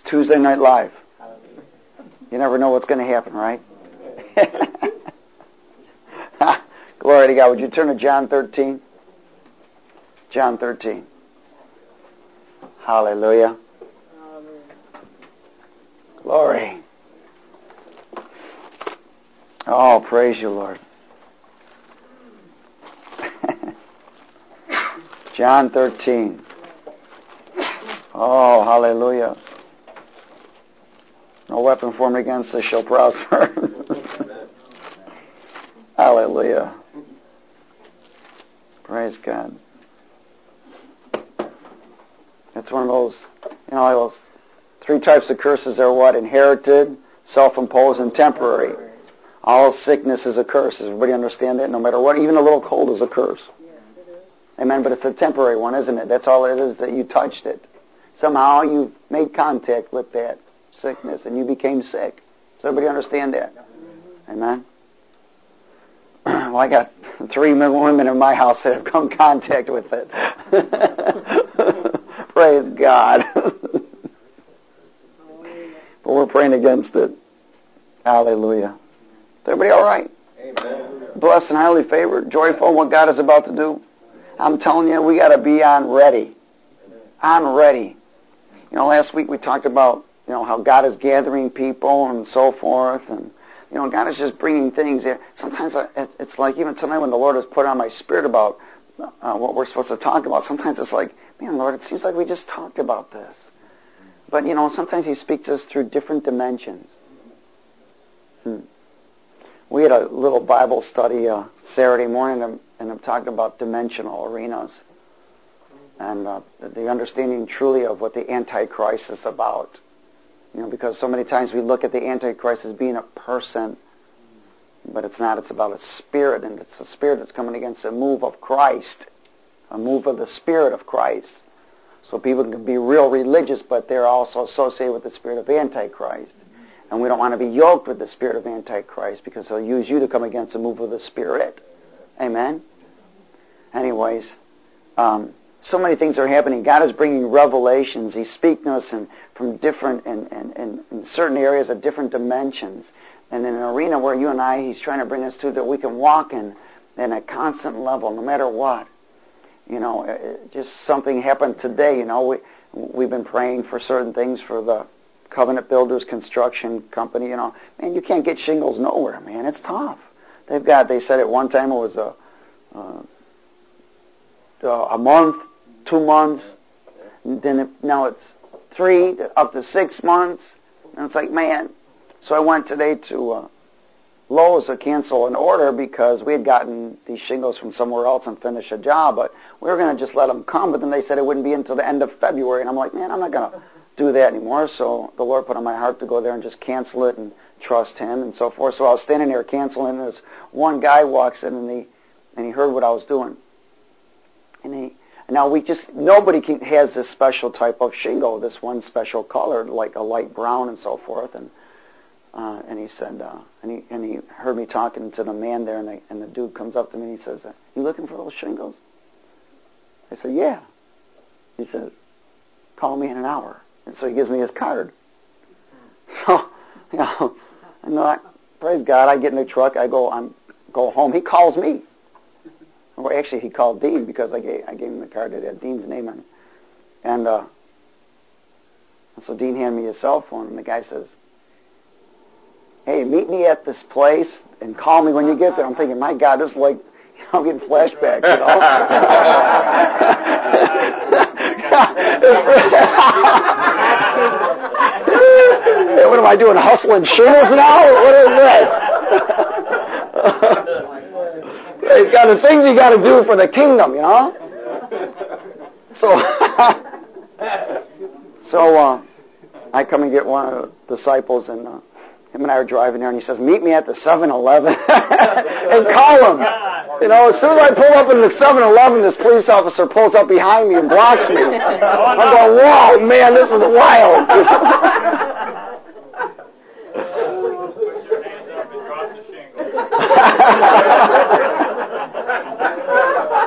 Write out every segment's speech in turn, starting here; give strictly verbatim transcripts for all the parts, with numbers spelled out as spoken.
Tuesday Night Live. You never know what's going to happen, right? Glory to God. Would you turn to John thirteen? John thirteen. Hallelujah. Glory. Oh, praise you, Lord. John thirteen. Oh, hallelujah. No weapon formed against us shall prosper. Hallelujah. Praise God. It's one of those, you know, those three types of curses are what? Inherited, self-imposed, and temporary. All sickness is a curse. Does everybody understand that? No matter what, even a little cold is a curse. Amen. But it's a temporary one, isn't it? That's all it is, that you touched it. Somehow you made contact with that sickness and you became sick. Does everybody understand that? Amen. Well, I got three women in my house that have come in contact with it. Praise God. But we're praying against it. Hallelujah. Is everybody all right? Amen. Blessed and highly favored, joyful in what God is about to do. I'm telling you, we got to be on ready. On ready. You know, last week we talked about, you know, how God is gathering people and so forth, and you know, God is just bringing things there. Sometimes I, it's like, even tonight when the Lord has put on my spirit about uh, what we're supposed to talk about, sometimes it's like, man, Lord, it seems like we just talked about this. But, you know, sometimes He speaks to us through different dimensions. Hmm. We had a little Bible study uh, Saturday morning, and, and I'm talking about dimensional arenas and uh, the understanding truly of what the Antichrist is about. You know, because so many times we look at the Antichrist as being a person, but it's not. It's about a spirit, and it's a spirit that's coming against a move of Christ, a move of the Spirit of Christ. So people can be real religious, but they're also associated with the spirit of Antichrist. And we don't want to be yoked with the spirit of Antichrist, because he'll use you to come against the move of the Spirit. Amen? Anyways, um, so many things are happening. God is bringing revelations. He's speaking to us in, from different, in, in, in, in certain areas of different dimensions. And in an arena where you and I, He's trying to bring us to that we can walk in, in a constant level, no matter what. You know, it, just something happened today. You know, we, we've been praying for certain things for the Covenant Builders Construction Company. You know, man, you can't get shingles nowhere, man. It's tough. They've got, they said at one time it was a, uh, a month, two months, and then it, now it's three, up to six months. And it's like, man. So I went today to uh, Lowe's to cancel an order because we had gotten these shingles from somewhere else and finished a job, but we were going to just let them come, but then they said it wouldn't be until the end of February, and I'm like, man, I'm not going to do that anymore. So the Lord put on my heart to go there and just cancel it and trust Him and so forth. So I was standing there canceling, and this one guy walks in, and he and he heard what I was doing, and he and now we just nobody can, has this special type of shingle, this one special color, like a light brown and so forth, and uh, and he said, uh, and he and he heard me talking to the man there, and the and the dude comes up to me and he says, "You looking for those shingles?" I said, "Yeah." He says, "Call me in an hour." And so he gives me his card. So, you know, I know, I, praise God, I get in the truck, I go, I'm go home. He calls me. Or actually, he called Dean because I gave I gave him the card that had Dean's name on it. And uh, and so Dean handed me his cell phone, and the guy says, "Hey, meet me at this place and call me when you get there." I'm thinking, my God, this is like, you know, I'm getting flashbacks, you know. What am I doing, hustling shingles now? What is this? He's got the things you got to do for the kingdom, you know. So, so uh, I come and get one of the disciples, and uh, him and I are driving there, and he says, "Meet me at the seven eleven and call him." You know, as soon as I pull up in the seven eleven, this police officer pulls up behind me and blocks me. I'm going, "Whoa, man, this is wild."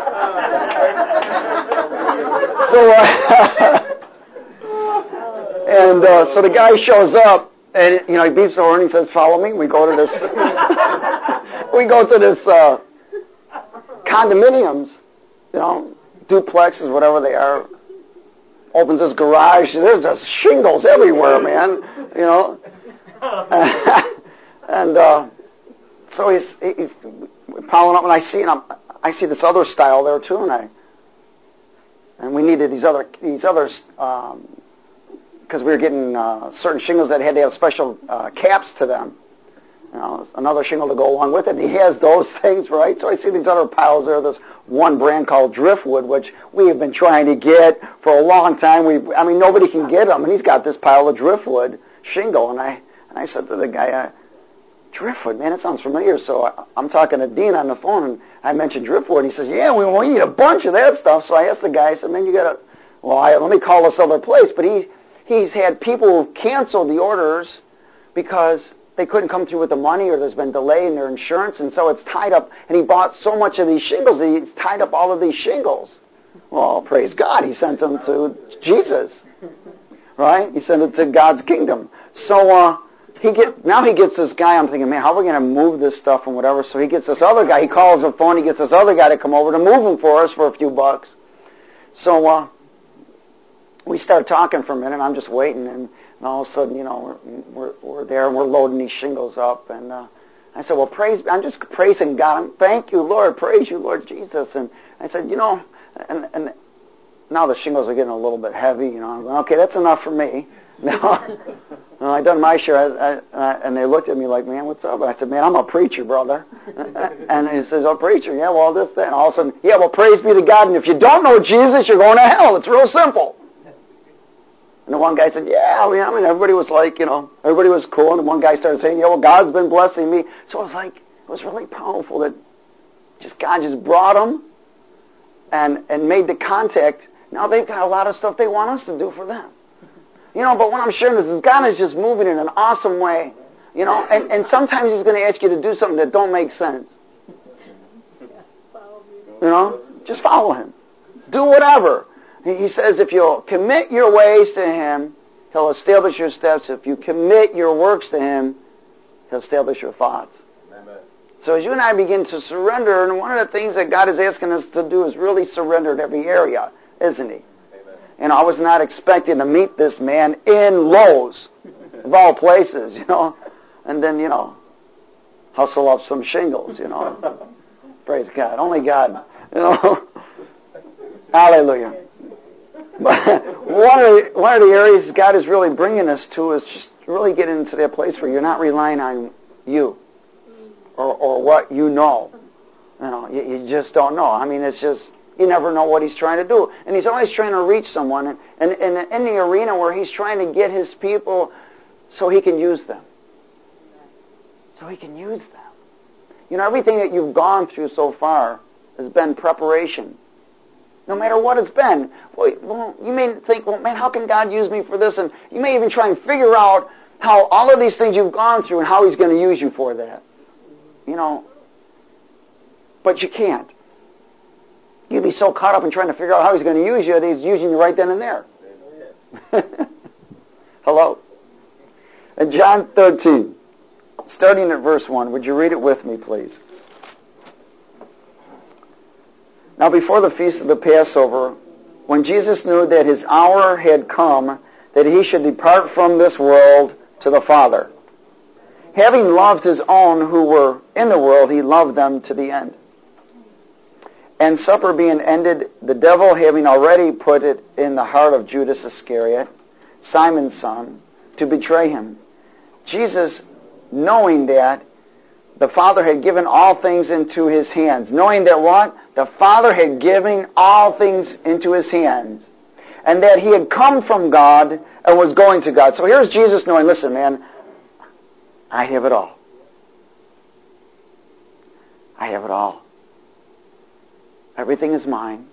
So, uh, And uh, so the guy shows up, and you know he beeps the horn and he says, "Follow me." We go to this. we go to this uh, condominiums, you know, duplexes, whatever they are. Opens his garage. There's just shingles everywhere, man. You know. and uh, so he's he's piling up, and I see, and I'm, I see this other style there too, and I. And we needed these other these others because um, we were getting uh, certain shingles that had to have special uh, caps to them. You know, another shingle to go along with it. And he has those things, right? So I see these other piles there. There's one brand called Driftwood, which we have been trying to get for a long time. We, I mean, nobody can get them, and he's got this pile of Driftwood shingle. And I and I said to the guy, uh, "Driftwood, man, it sounds familiar." So I, I'm talking to Dean on the phone, and I mentioned Driftwood, and he says, "Yeah, we, we need a bunch of that stuff." So I asked the guy, I said, "Man, you got to, well, I, let me call this other place." But he he's had people cancel the orders because they couldn't come through with the money, or there's been delay in their insurance, and so it's tied up. And he bought so much of these shingles that he's tied up all of these shingles. Well, praise God, he sent them to Jesus, right? He sent it to God's kingdom. So. uh He get now he gets this guy. I'm thinking, man, how are we going to move this stuff and whatever? So he gets this other guy. He calls the phone. He gets this other guy to come over to move them for us for a few bucks. So uh, we start talking for a minute. I'm just waiting, and, and all of a sudden, you know, we're we're, we're there and we're loading these shingles up. And uh, I said, well, praise. I'm just praising God. I'm, Thank you, Lord. Praise you, Lord Jesus. And I said, you know, and and now the shingles are getting a little bit heavy. You know, I'm going, okay, that's enough for me. Now. Well, I done my share, I, I, and they looked at me like, "Man, what's up?" And I said, "Man, I'm a preacher, brother." And he says, "Oh, preacher, yeah, well, this, that." And all of a sudden, "Yeah, well, praise be to God. And if you don't know Jesus, you're going to hell. It's real simple." And the one guy said, "Yeah, I mean, I mean, everybody was like, you know, everybody was cool." And the one guy started saying, "Yeah, well, God's been blessing me." So it was like, it was really powerful that just God just brought them and and made the contact. Now they've got a lot of stuff they want us to do for them. You know, but what I'm sharing is, is God is just moving in an awesome way. You know, and, and sometimes He's going to ask you to do something that don't make sense. You know, just follow Him. Do whatever. He says if you'll commit your ways to Him, He'll establish your steps. If you commit your works to Him, He'll establish your thoughts. Amen. So as you and I begin to surrender, and one of the things that God is asking us to do is really surrender in every area, isn't He? And I was not expecting to meet this man in Lowe's, of all places, you know. And then, you know, hustle up some shingles, you know. Praise God. Only God, you know. Hallelujah. But one of, the, one of the areas God is really bringing us to is just really getting into that place where you're not relying on you or, or what you know. You know, you, you just don't know. I mean, it's just... You never know what He's trying to do. And He's always trying to reach someone. And, and, and in the arena where He's trying to get His people so He can use them. So He can use them. You know, everything that you've gone through so far has been preparation. No matter what it's been. Well, you may think, well, man, how can God use me for this? And you may even try and figure out how all of these things you've gone through and how He's going to use you for that. You know, but you can't. You'd be so caught up in trying to figure out how He's going to use you that He's using you right then and there. Hello? In John thirteen, starting at verse one, would you read it with me, please? Now before the feast of the Passover, when Jesus knew that His hour had come, that He should depart from this world to the Father, having loved His own who were in the world, He loved them to the end. And supper being ended, the devil having already put it in the heart of Judas Iscariot, Simon's son, to betray Him. Jesus, knowing that the Father had given all things into His hands, knowing that what? The Father had given all things into His hands, and that He had come from God and was going to God. So here's Jesus knowing, listen, man, I have it all. I have it all. Everything is mine.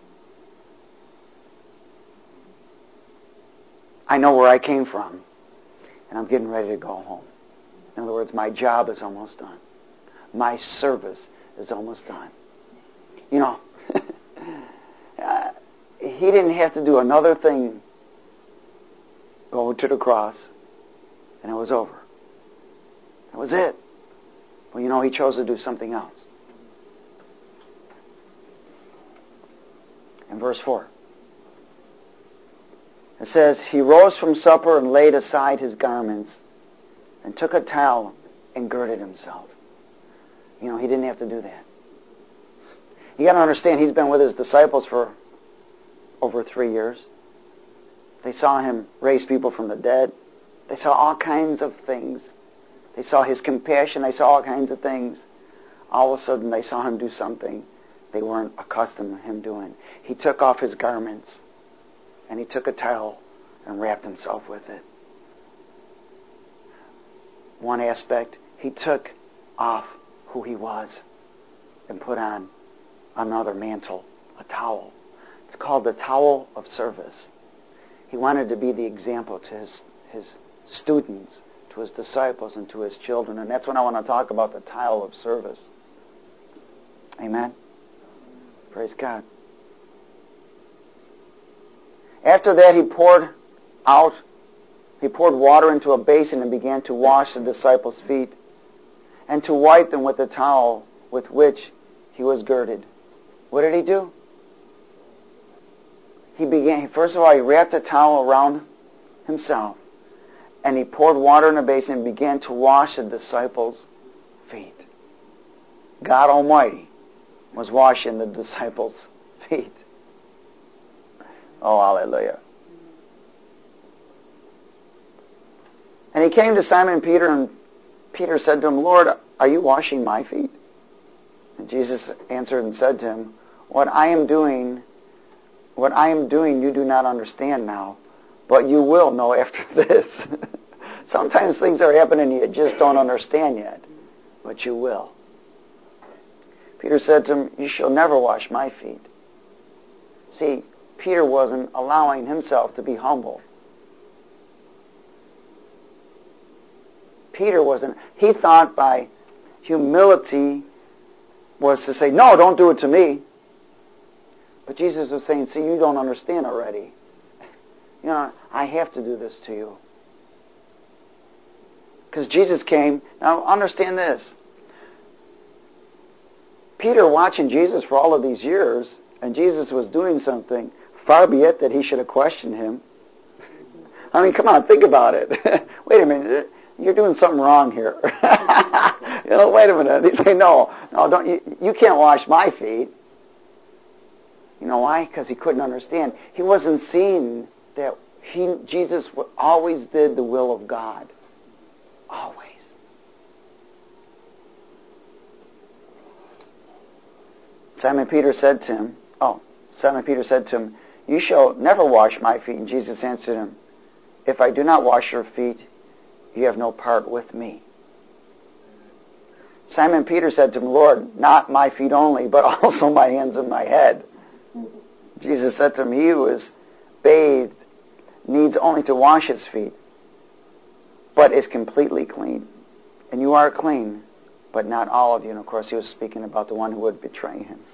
I know where I came from, and I'm getting ready to go home. In other words, my job is almost done. My service is almost done. You know, uh, He didn't have to do another thing go to the cross, and it was over. That was it. Well, you know, he chose to do something else. In verse four, it says, he rose from supper and laid aside his garments and took a towel and girded himself. You know, he didn't have to do that. You got to understand, he's been with his disciples for over three years. They saw him raise people from the dead. They saw all kinds of things. They saw his compassion. They saw all kinds of things. All of a sudden, they saw him do something they weren't accustomed to him doing. He took off his garments, and he took a towel and wrapped himself with it. One aspect, he took off who he was and put on another mantle, a towel. It's called the towel of service. He wanted to be the example to his, his students, to his disciples, and to his children. And that's what I want to talk about, the towel of service. Amen? Praise God. After that, he poured out, he poured water into a basin and began to wash the disciples' feet and to wipe them with the towel with which he was girded. What did he do? He began, first of all, he wrapped a towel around himself, and he poured water in a basin and began to wash the disciples' feet. God Almighty was washing the disciples' feet. Oh, hallelujah. And he came to Simon Peter, and Peter said to him, Lord, are you washing my feet? And Jesus answered and said to him, What I am doing, what I am doing you do not understand now, but you will know after this. Sometimes things are happening you just don't understand yet, but you will. Peter said to him, You shall never wash my feet. See, Peter wasn't allowing himself to be humble. Peter wasn't. He thought by humility was to say, no, don't do it to me. But Jesus was saying, see, you don't understand already. You know, I have to do this to you. Because Jesus came. Now, understand this. Peter watching Jesus for all of these years, and Jesus was doing something, far be it that he should have questioned him. I mean, come on, think about it. Wait a minute. You're doing something wrong here. You know, wait a minute. He say, no, no, don't you, you can't wash my feet. You know why? Because he couldn't understand. He wasn't seeing that he, Jesus always did the will of God. Always. Simon Peter said to him, oh, Simon Peter said to him, you shall never wash my feet. And Jesus answered him, if I do not wash your feet, you have no part with me. Simon Peter said to him, Lord, not my feet only, but also my hands and my head. Jesus said to him, he who is bathed needs only to wash his feet, but is completely clean. And you are clean, but not all of you. And of course he was speaking about the one who would betray him.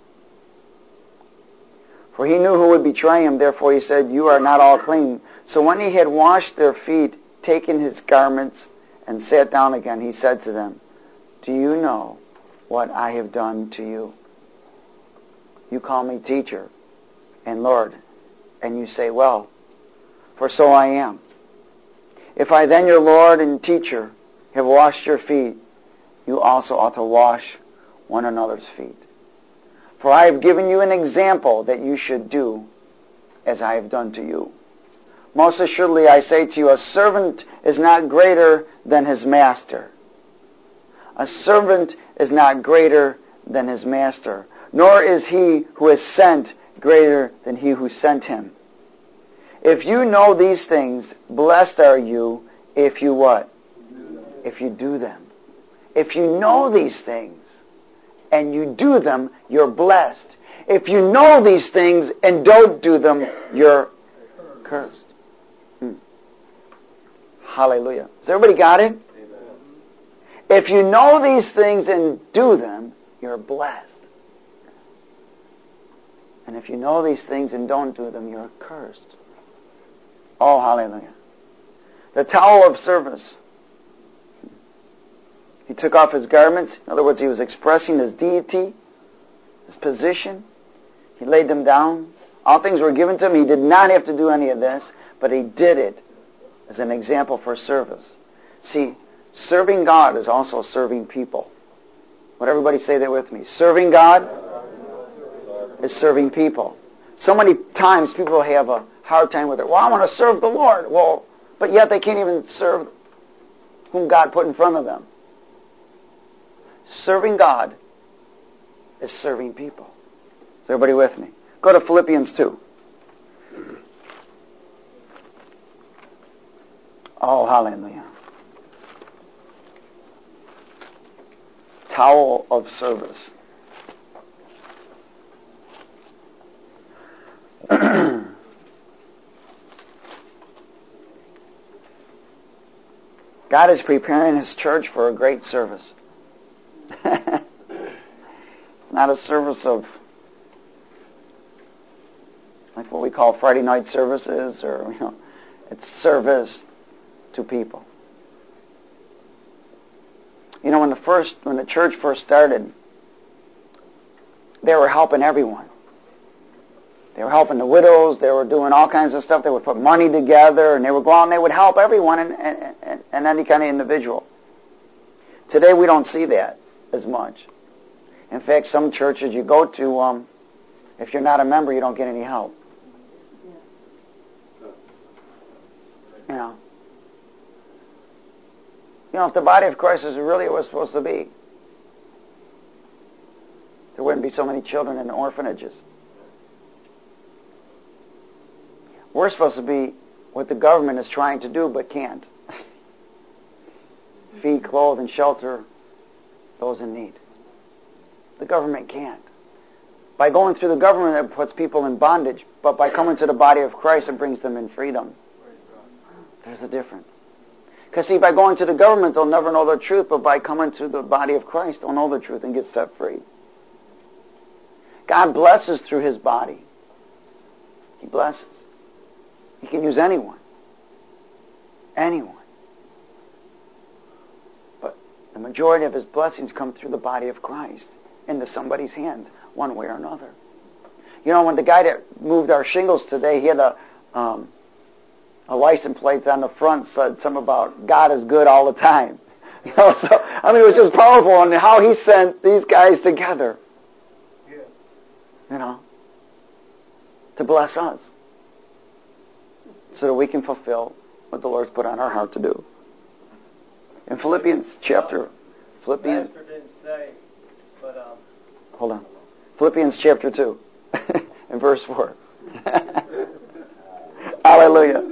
For he knew who would betray him, therefore he said, you are not all clean. So when he had washed their feet, taken his garments, and sat down again, he said to them, do you know what I have done to you? You call me teacher and Lord, and you say, well, for so I am. If I then, your Lord and teacher, have washed your feet, you also ought to wash one another's feet. For I have given you an example that you should do as I have done to you. Most assuredly I say to you, a servant is not greater than his master. A servant is not greater than his master, nor is he who is sent greater than he who sent him. If you know these things, blessed are you if you what? If you do them. If you know these things and you do them, you're blessed. If you know these things and don't do them, you're cursed. Hmm. Hallelujah. Has everybody got it? Amen. If you know these things and do them, you're blessed. And if you know these things and don't do them, you're cursed. Oh, hallelujah. The towel of service. He took off his garments. In other words, he was expressing his deity, his position. He laid them down. All things were given to him. He did not have to do any of this, but he did it as an example for service. See, serving God is also serving people. Would everybody say that with me? Serving God is serving people. So many times people have a hard time with it. Well, I want to serve the Lord. Well, but yet they can't even serve whom God put in front of them. Serving God is serving people. Is everybody with me? Go to Philippians two. Oh, hallelujah. Towel of service. God is preparing His church for a great service. It's not a service of like what we call Friday night services, or you know, it's service to people. You know, when the first, when the church first started, they were helping everyone. They were helping the widows. They were doing all kinds of stuff. They would put money together, and they would go out and they would help everyone and, and, and, and any kind of individual. Today we don't see that as much. In fact, some churches you go to, um, if you're not a member, you don't get any help. You know. You know, if the body of Christ is really what it's supposed to be, there wouldn't be so many children in the orphanages. We're supposed to be what the government is trying to do but can't. Feed, clothe, and shelter those in need. The government can't. By going through the government, it puts people in bondage, but by coming to the body of Christ, it brings them in freedom. There's a difference. Because see, by going to the government, they'll never know the truth, but by coming to the body of Christ, they'll know the truth and get set free. God blesses through His body. He blesses. He can use anyone. Anyone. But the majority of His blessings come through the body of Christ into somebody's hands, one way or another. You know, when the guy that moved our shingles today, he had a um, a license plate on the front said something about God is good all the time. You know, so I mean, it was just powerful on how He sent these guys together. Yeah. You know, to bless us, so that we can fulfill what the Lord's put on our heart to do. In Philippians chapter, Philippians. Pastor didn't say, but um. Hold on. Philippians chapter two, and verse four. Hallelujah.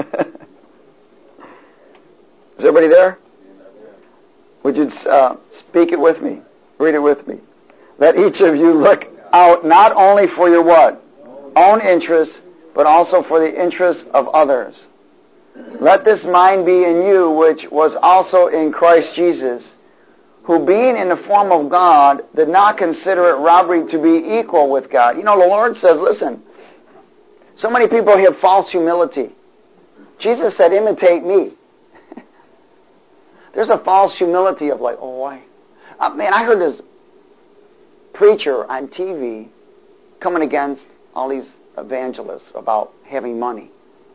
Is everybody there? Would you uh, speak it with me? Read it with me. Let each of you look out not only for your what? Own interests, but also for the interests of others. Let this mind be in you, which was also in Christ Jesus, who being in the form of God, did not consider it robbery to be equal with God. You know, the Lord says, listen, so many people have false humility. Jesus said, imitate me. There's a false humility of like, oh, I, uh, man, I heard this preacher on T V coming against all these evangelists about having money.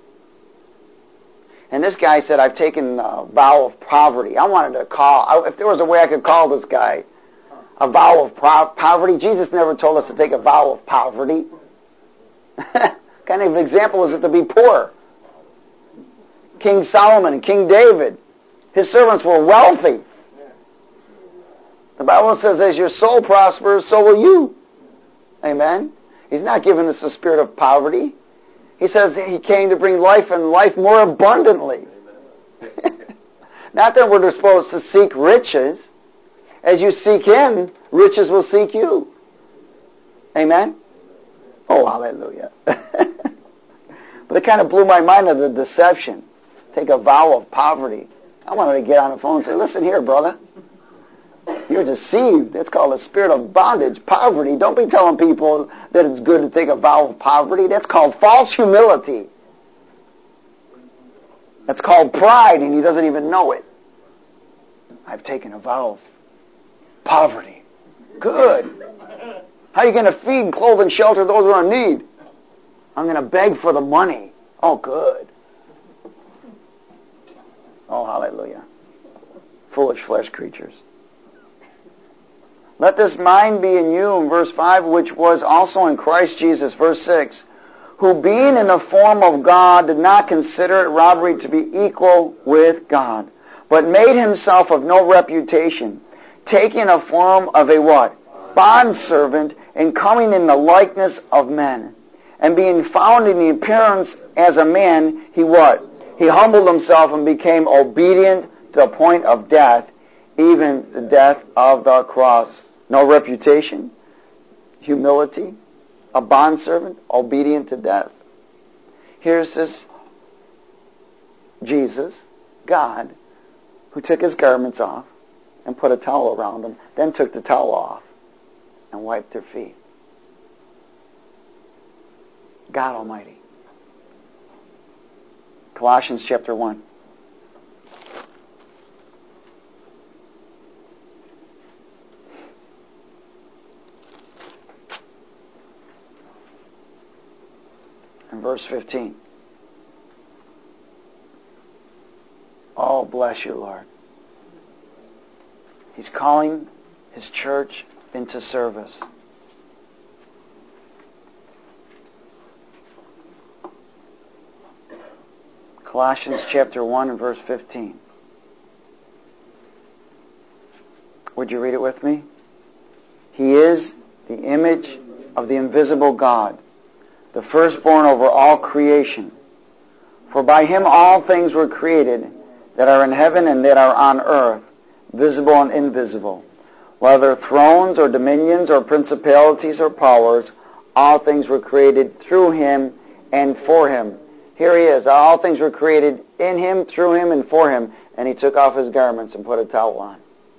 And this guy said, I've taken a vow of poverty. I wanted to call, I, if there was a way I could call this guy a vow of pro- poverty, Jesus never told us to take a vow of poverty. What kind of an example is it to be poor? King Solomon and King David, his servants were wealthy. The Bible says, as your soul prospers, so will you. Amen? He's not giving us the spirit of poverty. He says He came to bring life and life more abundantly. Not that we're supposed to seek riches. As you seek Him, riches will seek you. Amen? Oh, hallelujah. But it kind of blew my mind of the deception. Take a vow of poverty. I wanted to get on the phone and say, listen here, brother. You're deceived. That's called a spirit of bondage, poverty. Don't be telling people that it's good to take a vow of poverty. That's called false humility. That's called pride, and he doesn't even know it. I've taken a vow of poverty. Good. How are you going to feed, clothe, and shelter those who are in need? I'm going to beg for the money. Oh, good. Oh, hallelujah. Foolish flesh creatures. Let this mind be in you, in verse five, which was also in Christ Jesus, verse six, who being in the form of God did not consider it robbery to be equal with God, but made himself of no reputation, taking a form of a what? Bondservant, and coming in the likeness of men. And being found in the appearance as a man, he what? He humbled himself and became obedient to the point of death, even the death of the cross. No reputation, humility, a bondservant, obedient to death. Here's this Jesus, God, who took his garments off and put a towel around them, then took the towel off and wiped their feet. God Almighty. Colossians chapter one. And verse fifteen. Oh, bless you, Lord. He's calling his church into service. Colossians chapter one and verse fifteen. Would you read it with me? He is the image of the invisible God, the firstborn over all creation. For by him all things were created, that are in heaven and that are on earth, visible and invisible. Whether thrones or dominions or principalities or powers, all things were created through him and for him. Here he is. All things were created in him, through him, and for him. And he took off his garments and put a towel on.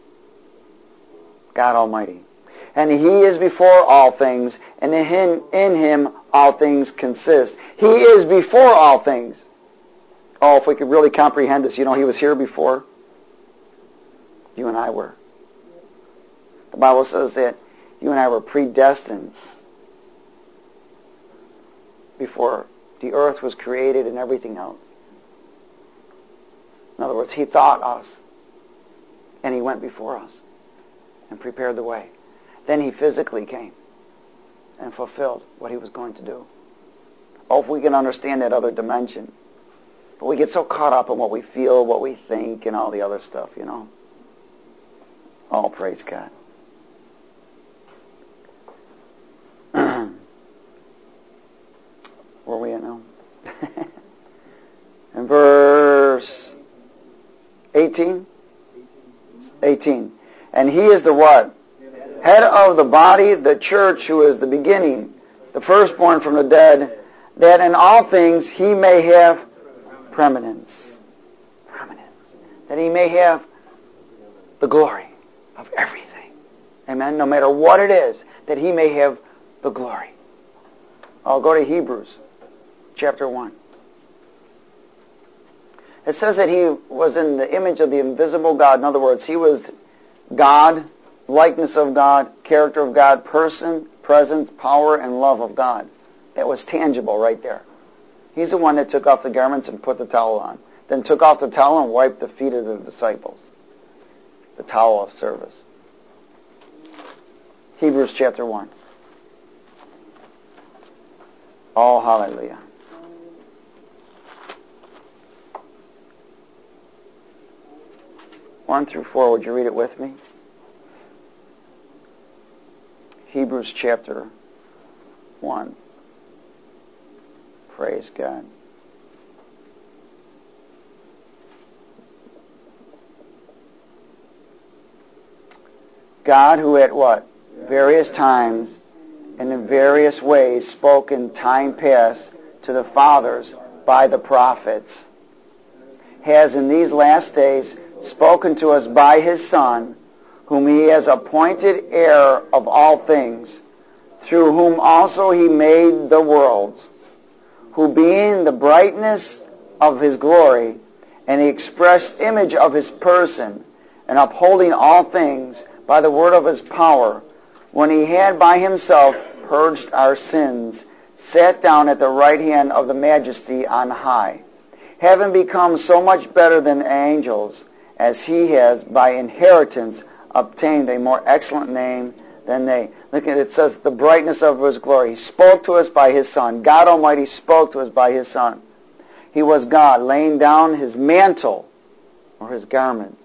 God Almighty. And he is before all things, and in him, in him all things consist. He is before all things. Oh, if we could really comprehend this, you know, he was here before you and I were. The Bible says that you and I were predestined before the earth was created and everything else. In other words, he thought us, and he went before us and prepared the way. Then he physically came and fulfilled what he was going to do. Oh, if we can understand that other dimension. But we get so caught up in what we feel, what we think, and all the other stuff, you know. Oh, praise God. Where are we at now? In verse eighteen? eighteen. And he is the what? Head of the body, the church, who is the beginning, the firstborn from the dead, that in all things he may have preeminence. Preeminence. That he may have the glory of everything. Amen? No matter what it is, that he may have the glory. I'll go to Hebrews chapter one. It says that he was in the image of the invisible God. In other words, he was God, likeness of God, character of God, person, presence, power, and love of God. That was tangible right there. He's the one that took off the garments and put the towel on. Then took off the towel and wiped the feet of the disciples. The towel of service. Hebrews chapter one. Oh, hallelujah. One through four, would you read it with me? Hebrews chapter one. Praise God. God, who at what? Various times and in various ways spoke in time past to the fathers by the prophets, has in these last days spoken to us by his Son, whom he has appointed heir of all things, through whom also he made the worlds, who being the brightness of his glory and the express image of his person, and upholding all things by the word of his power, when he had by himself purged our sins, sat down at the right hand of the majesty on high, having become so much better than angels, as he has by inheritance obtained a more excellent name than they. Look at it, it says the brightness of his glory. He spoke to us by his Son. God Almighty spoke to us by his Son. He was God, laying down his mantle or his garments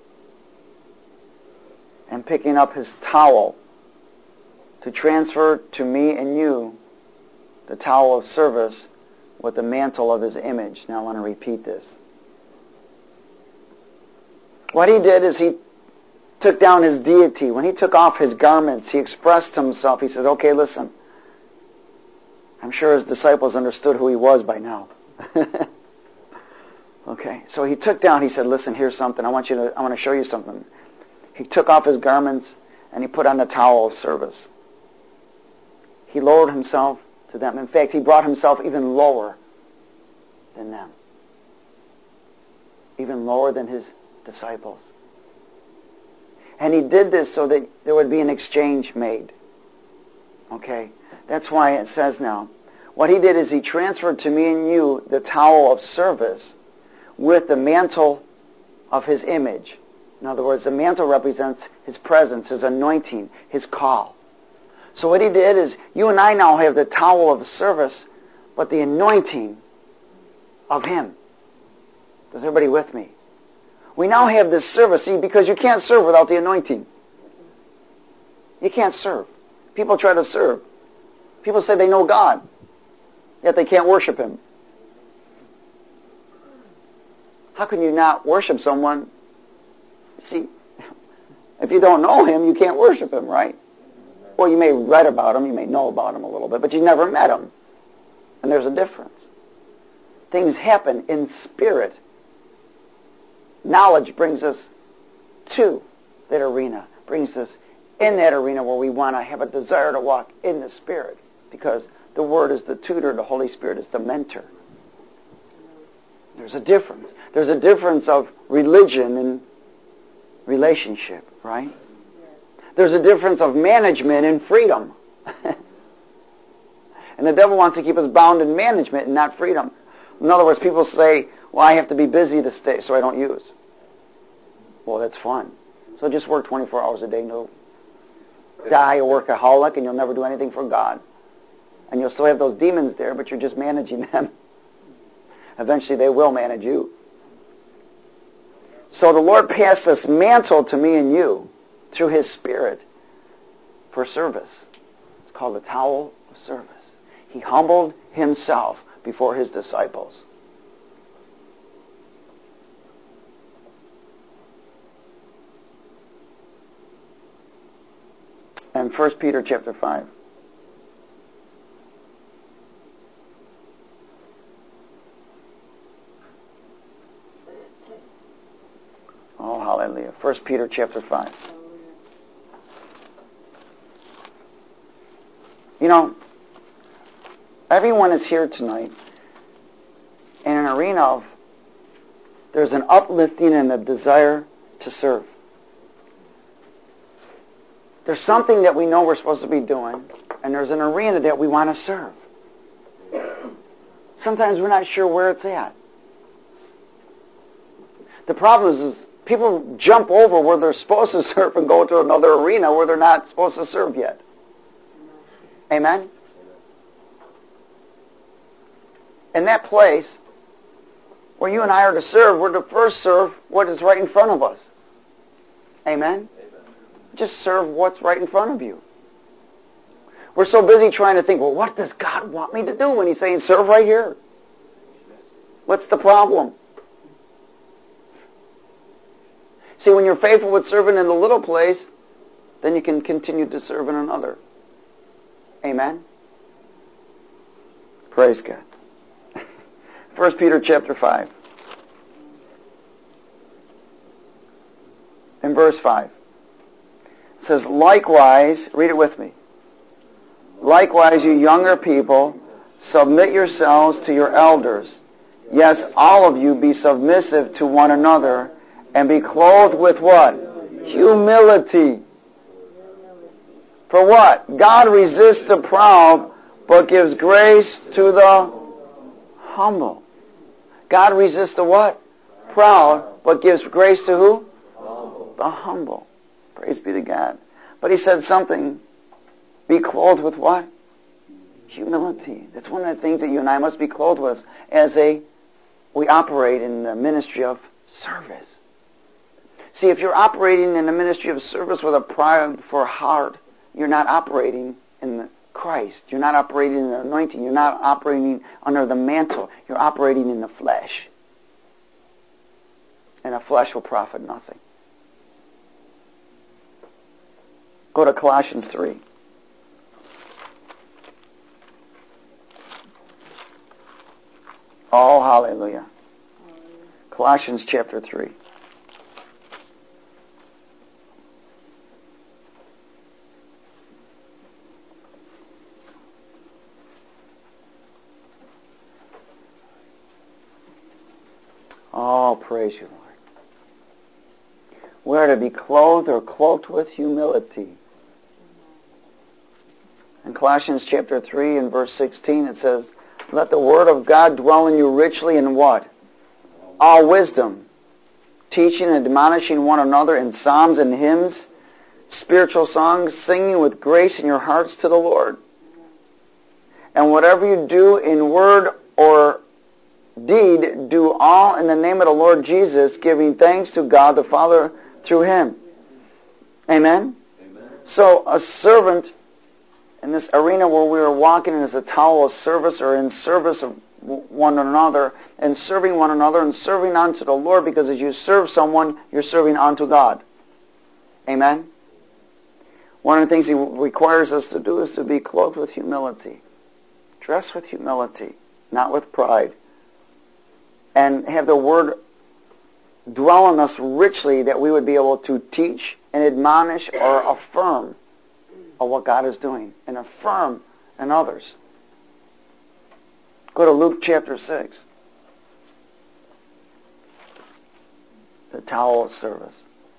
and picking up his towel to transfer to me and you the towel of service with the mantle of his image. Now I want to repeat this. What he did is he took down his deity. When he took off his garments, he expressed himself. He says, okay, listen, I'm sure his disciples understood who he was by now. Okay, so he took down, he said, listen, here's something. I want you to, I want to show you something. He took off his garments and he put on the towel of service. He lowered himself to them. In fact, he brought himself even lower than them. Even lower than his disciples. And he did this so that there would be an exchange made. Okay? That's why it says now, what he did is he transferred to me and you the towel of service with the mantle of his image. In other words, the mantle represents his presence, his anointing, his call. So what he did is, you and I now have the towel of service, but the anointing of him. Is everybody with me? We now have this service, see, because you can't serve without the anointing. You can't serve. People try to serve. People say they know God, yet they can't worship him. How can you not worship someone? See, if you don't know him, you can't worship him, right? Well, you may have read about him, you may know about him a little bit, but you never met him. And there's a difference. Things happen in spirit. Knowledge brings us to that arena, brings us in that arena where we want to have a desire to walk in the Spirit, because the Word is the tutor, the Holy Spirit is the mentor. There's a difference. There's a difference of religion and relationship, right? There's a difference of management and freedom. And the devil wants to keep us bound in management and not freedom. In other words, people say, well, I have to be busy to stay, so I don't use. Well, that's fun. So just work twenty-four hours a day. No, die a workaholic, and you'll never do anything for God. And you'll still have those demons there, but you're just managing them. Eventually, they will manage you. So the Lord passed this mantle to me and you through his Spirit for service. It's called the towel of service. He humbled himself before his disciples. And First Peter chapter five. Oh, hallelujah. First Peter chapter five. You know, everyone is here tonight in an arena of, there's an uplifting and a desire to serve. There's something that we know we're supposed to be doing, and there's an arena that we want to serve. Sometimes we're not sure where it's at. The problem is, is people jump over where they're supposed to serve and go to another arena where they're not supposed to serve yet. Amen? In that place where you and I are to serve, we're to first serve what is right in front of us. Amen? Just serve what's right in front of you. We're so busy trying to think, well, what does God want me to do when he's saying, serve right here? What's the problem? See, when you're faithful with serving in the little place, then you can continue to serve in another. Amen? Praise God. First Peter chapter five. In verse five. It says, likewise, read it with me. Likewise, you younger people, submit yourselves to your elders. Yes, all of you be submissive to one another and be clothed with what? Humility. For what? God resists the proud, but gives grace to the humble. God resists the what? Proud, but gives grace to who? Humble. The humble. Praise be to God. But he said something. Be clothed with what? Humility. That's one of the things that you and I must be clothed with as a, we operate in the ministry of service. See, if you're operating in the ministry of service with a pride for heart, you're not operating in the Christ. You're not operating in the anointing. You're not operating under the mantle. You're operating in the flesh. And the flesh will profit nothing. Go to Colossians three. Oh, hallelujah. Colossians chapter three. Oh, praise you, Lord. We're to be clothed or cloaked with humility. In Colossians chapter three and verse sixteen it says, let the word of God dwell in you richly in what? All wisdom, teaching and admonishing one another in psalms and hymns, spiritual songs, singing with grace in your hearts to the Lord. And whatever you do in word or deed, do all in the name of the Lord Jesus, giving thanks to God the Father through Him. Amen? Amen. So a servant in this arena where we are walking as a towel of service or in service of one another and serving one another and serving unto the Lord, because as you serve someone, you're serving unto God. Amen? One of the things He requires us to do is to be clothed with humility. Dress with humility, not with pride. And have the Word dwell in us richly, that we would be able to teach and admonish or affirm of what God is doing and affirm in others. Go to Luke chapter six. The towel of service.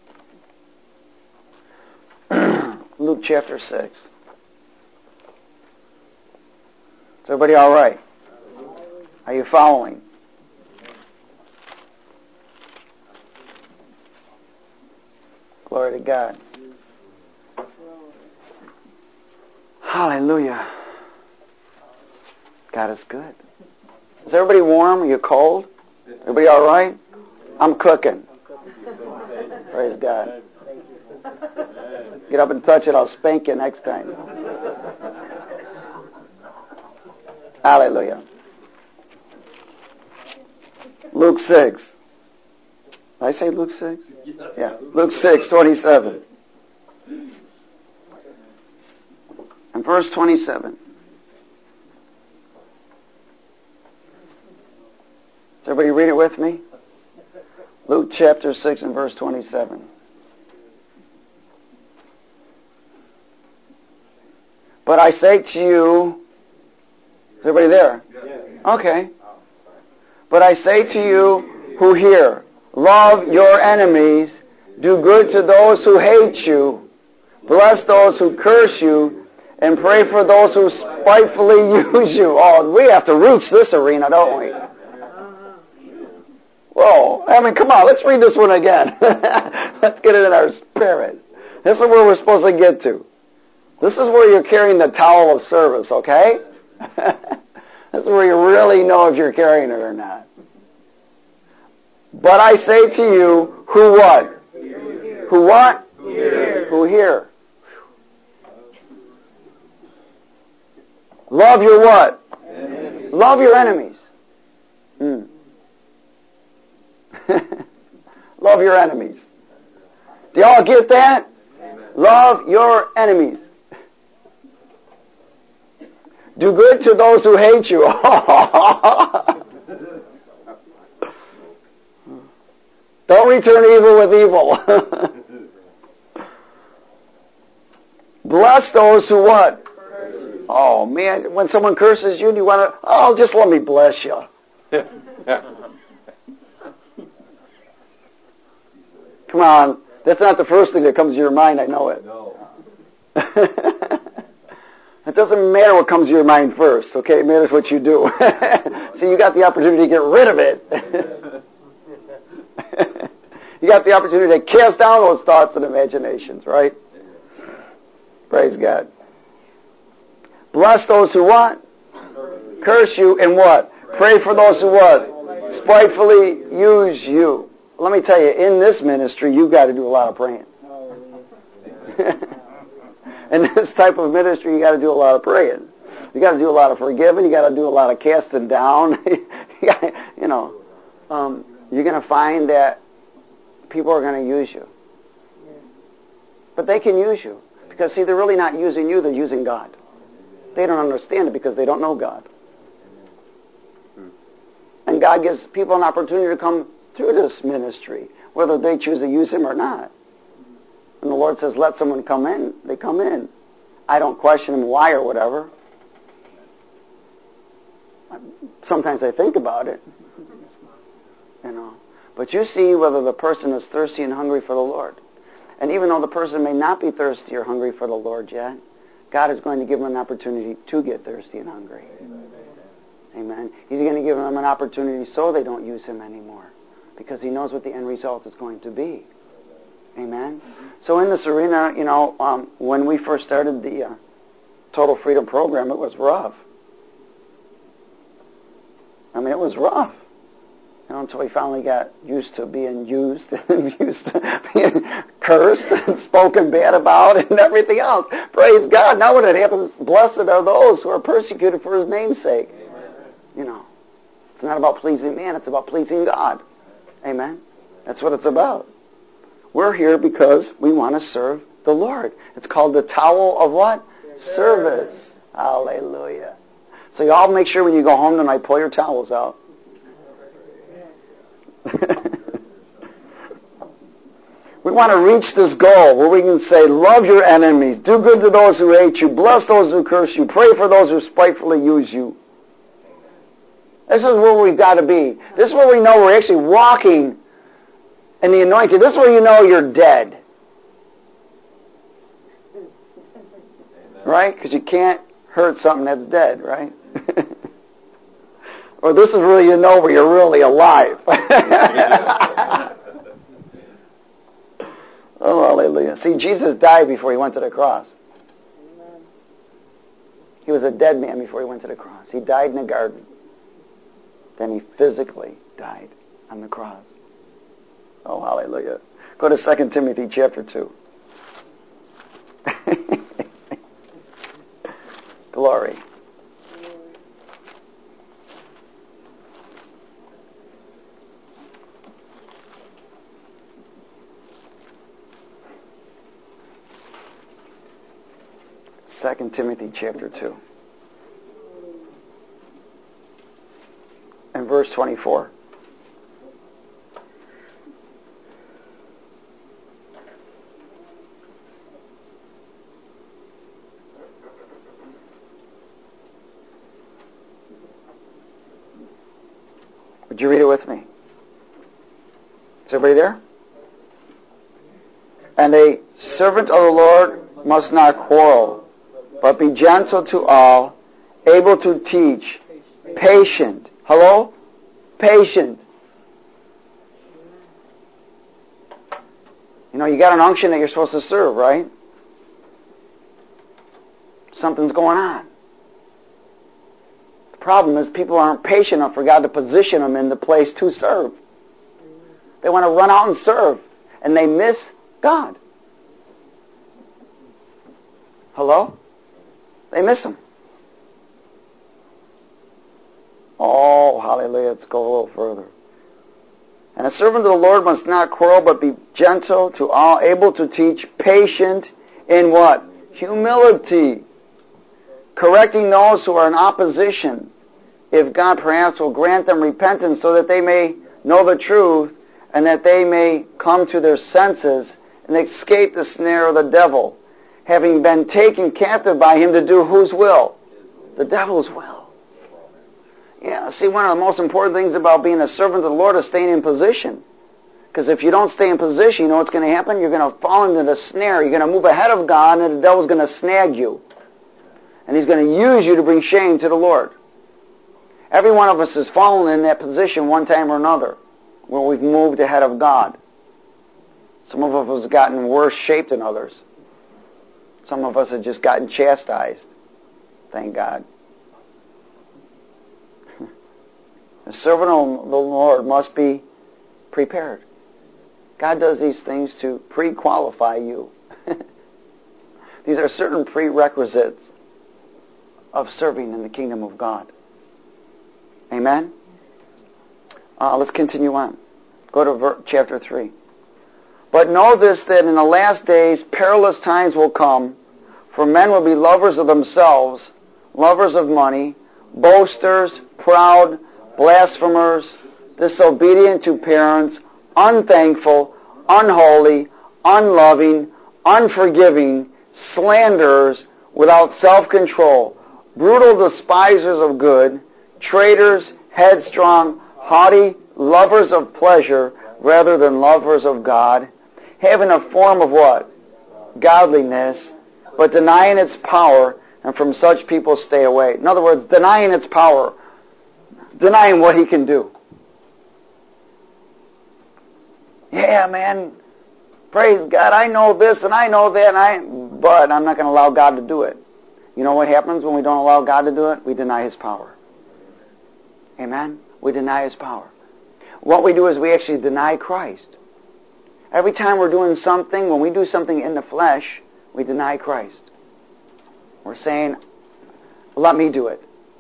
Luke chapter six. Is everybody all right? Are you following? Glory to God. Hallelujah. God is good. Is everybody warm? Are you cold? Everybody all right? I'm cooking. Praise God. Get up and touch it. I'll spank you next time. Hallelujah. Luke six. Did I say Luke six? Yeah. Luke six, twenty-seven. And verse twenty-seven. Does everybody read it with me? Luke chapter six and verse twenty-seven. But I say to you, is everybody there? Okay. But I say to you who hear, love your enemies, do good to those who hate you, bless those who curse you, and pray for those who spitefully use you. Oh, we have to reach this arena, don't we? Whoa, I mean, come on, let's read this one again. Let's get it in our spirit. This is where we're supposed to get to. This is where you're carrying the towel of service, okay? This is where you really know if you're carrying it or not. But I say to you, who what? Hear. Who what? Hear. Who hear. Love your what? Enemies. Love your enemies. Mm. Love your enemies. Do y'all get that? Amen. Love your enemies. Do good to those who hate you. Don't return evil with evil. Bless those who what? Oh man, when someone curses you, do you want to, oh, just let me bless you. Come on. That's not the first thing that comes to your mind. I know it. No. It doesn't matter what comes to your mind first, okay? It matters what you do. So you got the opportunity to get rid of it. You got the opportunity to cast down those thoughts and imaginations, right? Praise God. Bless those who what? Curse you and what? Pray for those who what? Spitefully use you. Let me tell you, in this ministry, you've got to do a lot of praying. In this type of ministry, you got to do a lot of praying. You got to do a lot of forgiving. You got to do a lot of casting down. You know, um, you're going to find that people are going to use you. But they can use you. Because, see, they're really not using you, they're using God. They don't understand it because they don't know God. And God gives people an opportunity to come through this ministry, whether they choose to use Him or not. And the Lord says, let someone come in, they come in. I don't question them why or whatever. Sometimes I think about it. You know. But you see whether the person is thirsty and hungry for the Lord. And even though the person may not be thirsty or hungry for the Lord yet, God is going to give them an opportunity to get thirsty and hungry. Amen. Amen. He's going to give them an opportunity so they don't use Him anymore. Because He knows what the end result is going to be. Amen. So in this arena, you know, um, when we first started the uh, Total Freedom program, it was rough. I mean, it was rough. You know, until we finally got used to being used and used to being cursed and spoken bad about and everything else. Praise God. Now when it happens, blessed are those who are persecuted for His name's sake. Amen. You know, it's not about pleasing man. It's about pleasing God. Amen. That's what it's about. We're here because we want to serve the Lord. It's called the towel of what? Service. Hallelujah. So you all make sure when you go home tonight, pull your towels out. We want to reach this goal where we can say, love your enemies, do good to those who hate you, bless those who curse you, pray for those who spitefully use you. This is where we've got to be. This is where we know we're actually walking in the anointing. This is where you know you're dead. Right? Because you can't hurt something that's dead, right? Or this is where you know where you're really alive. Oh, hallelujah. See, Jesus died before He went to the cross. Amen. He was a dead man before He went to the cross. He died in the garden. Then He physically died on the cross. Oh, hallelujah. Go to Second Timothy chapter two. Glory. Second Timothy chapter two. And verse twenty-four. Would you read it with me? Is everybody there? And a servant of the Lord must not quarrel, but be gentle to all, able to teach, patient. Hello? Patient. You know, you got an unction that you're supposed to serve, right? Something's going on. The problem is people aren't patient enough for God to position them in the place to serve. They want to run out and serve, and they miss God. Hello? They miss Him. Oh, hallelujah. Let's go a little further. And a servant of the Lord must not quarrel, but be gentle to all, able to teach, patient in what? Humility. Correcting those who are in opposition, if God perhaps will grant them repentance so that they may know the truth and that they may come to their senses and escape the snare of the devil, having been taken captive by him to do whose will? The devil's will. Yeah, see, one of the most important things about being a servant of the Lord is staying in position. Because if you don't stay in position, you know what's going to happen? You're going to fall into the snare. You're going to move ahead of God, and the devil's going to snag you. And he's going to use you to bring shame to the Lord. Every one of us has fallen in that position one time or another, where we've moved ahead of God. Some of us have gotten worse shape than others. Some of us have just gotten chastised. Thank God. The servant of the Lord must be prepared. God does these things to pre-qualify you. These are certain prerequisites of serving in the kingdom of God. Amen? Uh, let's continue on. Go to ver- chapter three. But know this, that in the last days perilous times will come, for men will be lovers of themselves, lovers of money, boasters, proud, blasphemers, disobedient to parents, unthankful, unholy, unloving, unforgiving, slanderers, without self-control, brutal despisers of good, traitors, headstrong, haughty, lovers of pleasure rather than lovers of God, having a form of what? Godliness, but denying its power, and from such people stay away. In other words, denying its power, denying what he can do. Yeah, man, praise God, I know this and I know that, and I, but I'm not going to allow God to do it. You know what happens when we don't allow God to do it? We deny his power. Amen? We deny his power. What we do is we actually deny Christ. Every time we're doing something, when we do something in the flesh, we deny Christ. We're saying, let me do it.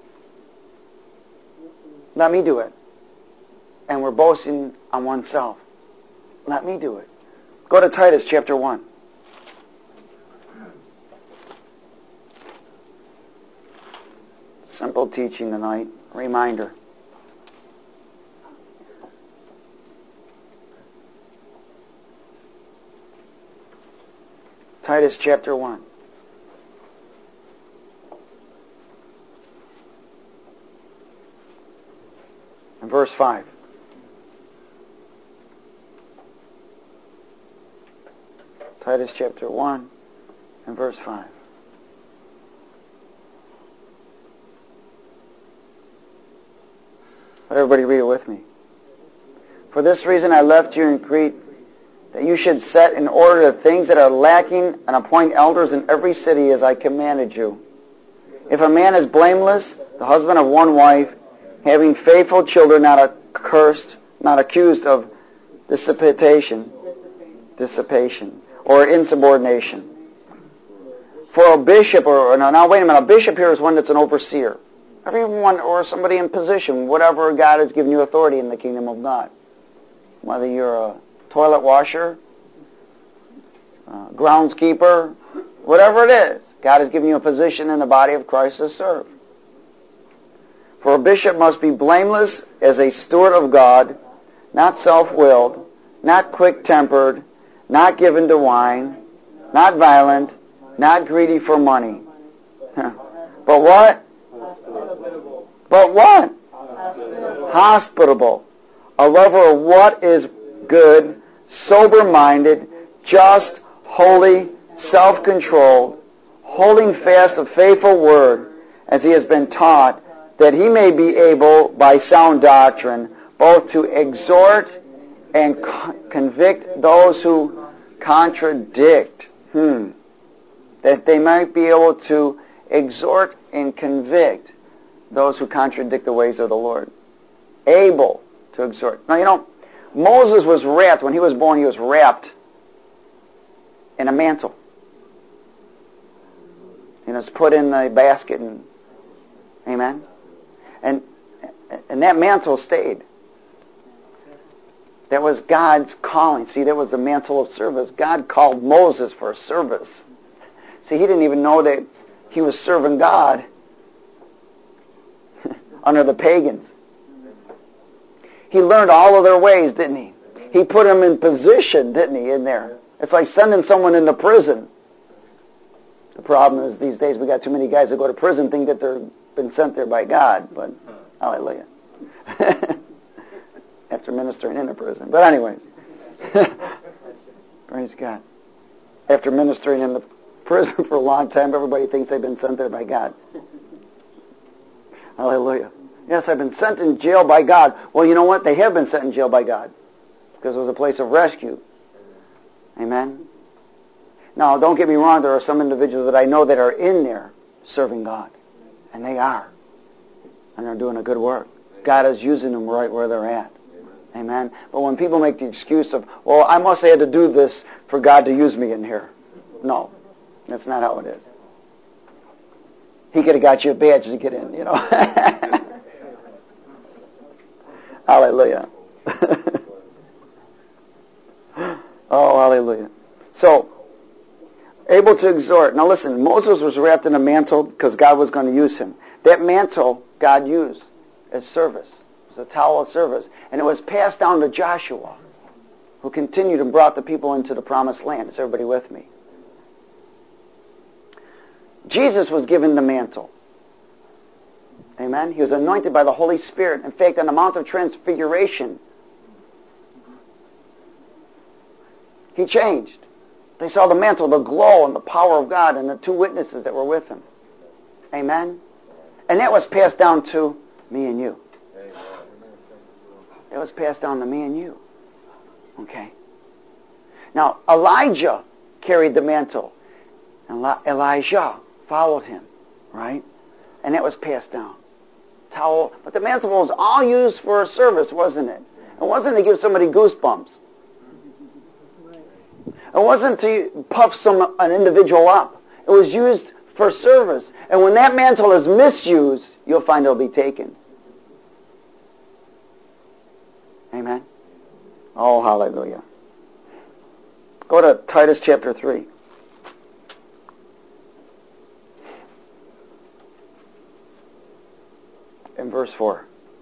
Let me do it. And we're boasting on oneself. Let me do it. Go to Titus chapter one. Simple teaching tonight. Reminder. Titus chapter one. And verse five. Titus chapter one and verse five. Let everybody read it with me. For this reason I left you in Crete, that you should set in order the things that are lacking and appoint elders in every city as I commanded you. If a man is blameless, the husband of one wife, having faithful children, not accursed, not accused of dissipation, dissipation, or insubordination. For a bishop, or no, now wait a minute, a bishop here is one that's an overseer. Everyone, or somebody in position, whatever God has given you authority in the kingdom of God. Whether you're a toilet washer, uh, groundskeeper, whatever it is, God has given you a position in the body of Christ to serve. For a bishop must be blameless as a steward of God, not self-willed, not quick-tempered, not given to wine, not violent, not greedy for money. But what? But what? Hospitable. Hospitable. A lover of what is good, sober-minded, just, holy, self-controlled, holding fast the faithful word as he has been taught, that he may be able, by sound doctrine, both to exhort and co- convict those who contradict. Hmm. That they might be able to exhort and convict those who contradict the ways of the Lord. Able to exhort. Now, you know, Moses was wrapped, when he was born, he was wrapped in a mantle. He was put in the basket, and amen? And, and that mantle stayed. That was God's calling. See, that was the mantle of service. God called Moses for service. See, he didn't even know that he was serving God under the pagans. He learned all of their ways, didn't he? He put them in position, didn't he, in there? It's like sending someone into prison. The problem is these days we got too many guys that go to prison think that they've been sent there by God. But Hallelujah. After ministering in the prison. But anyways. Praise God. After ministering in the prison for a long time, everybody thinks they've been sent there by God. Hallelujah. Yes, I've been sent in jail by God. Well, you know what? They have been sent in jail by God. Because it was a place of rescue. Amen? Now, don't get me wrong. There are some individuals that I know that are in there serving God. And they are. And they're doing a good work. God is using them right where they're at. Amen? But when people make the excuse of, well, I must have had to do this for God to use me in here. No. That's not how it is. He could have got you a badge to get in, you know. Hallelujah. Oh, hallelujah. So, able to exhort. Now listen, Moses was wrapped in a mantle because God was going to use him. That mantle God used as service. It was a towel of service. And it was passed down to Joshua, who continued and brought the people into the promised land. Is everybody with me? Jesus was given the mantle. Amen? He was anointed by the Holy Spirit. In fact, on the Mount of Transfiguration, he changed. They saw the mantle, the glow, and the power of God, and the two witnesses that were with him. Amen? And that was passed down to me and you. It was passed down to me and you. Okay? Now, Elijah carried the mantle. And Elijah followed him. Right? And that was passed down. Towel. But the mantle was all used for a service, wasn't it? It wasn't to give somebody goosebumps. It wasn't to puff some an individual up. It was used for service. And when that mantle is misused, you'll find it'll be taken. Amen? Oh, hallelujah. Go to Titus chapter three. In verse four.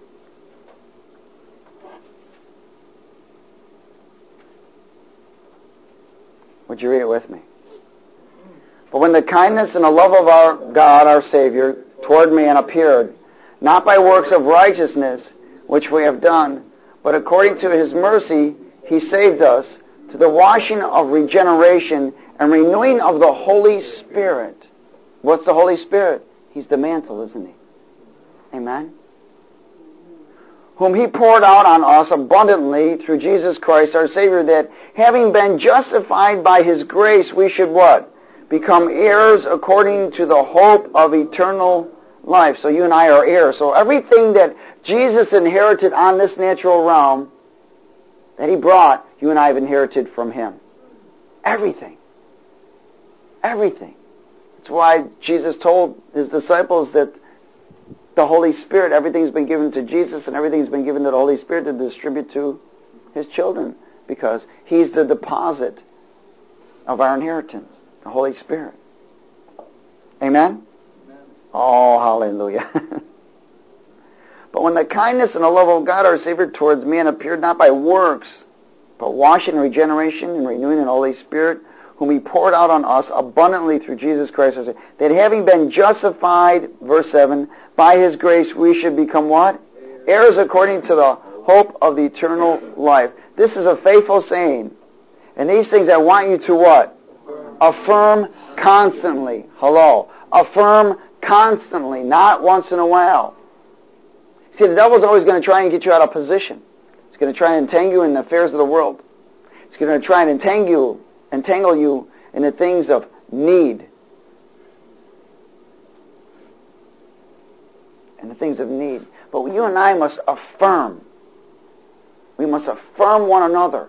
Would you read it with me? But when the kindness and the love of our God, our Savior, toward man appeared, not by works of righteousness, which we have done, but according to his mercy, he saved us, to the washing of regeneration and renewing of the Holy Spirit. What's the Holy Spirit? He's the mantle, isn't he? Amen? Whom he poured out on us abundantly through Jesus Christ our Savior, that having been justified by his grace, we should what? Become heirs according to the hope of eternal life. So you and I are heirs. So everything that Jesus inherited on this natural realm, that he brought, you and I have inherited from him. Everything. Everything. That's why Jesus told his disciples that the Holy Spirit, everything's been given to Jesus and everything's been given to the Holy Spirit to distribute to his children, because he's the deposit of our inheritance, the Holy Spirit. Amen? Amen. Oh, hallelujah. But when the kindness and the love of God our Savior towards man appeared not by works, but washing, regeneration, and renewing in the Holy Spirit, whom he poured out on us abundantly through Jesus Christ, our Savior, that having been justified, verse seven, by his grace we should become what? Heirs according to the hope of the eternal life. This is a faithful saying. And these things I want you to what? Affirm constantly. Hello. Affirm constantly, not once in a while. See, the devil's always going to try and get you out of position. He's going to try and entangle you in the affairs of the world. He's going to try and entangle you, entangle you in the things of need. In the things of need. But you and I must affirm. We must affirm one another.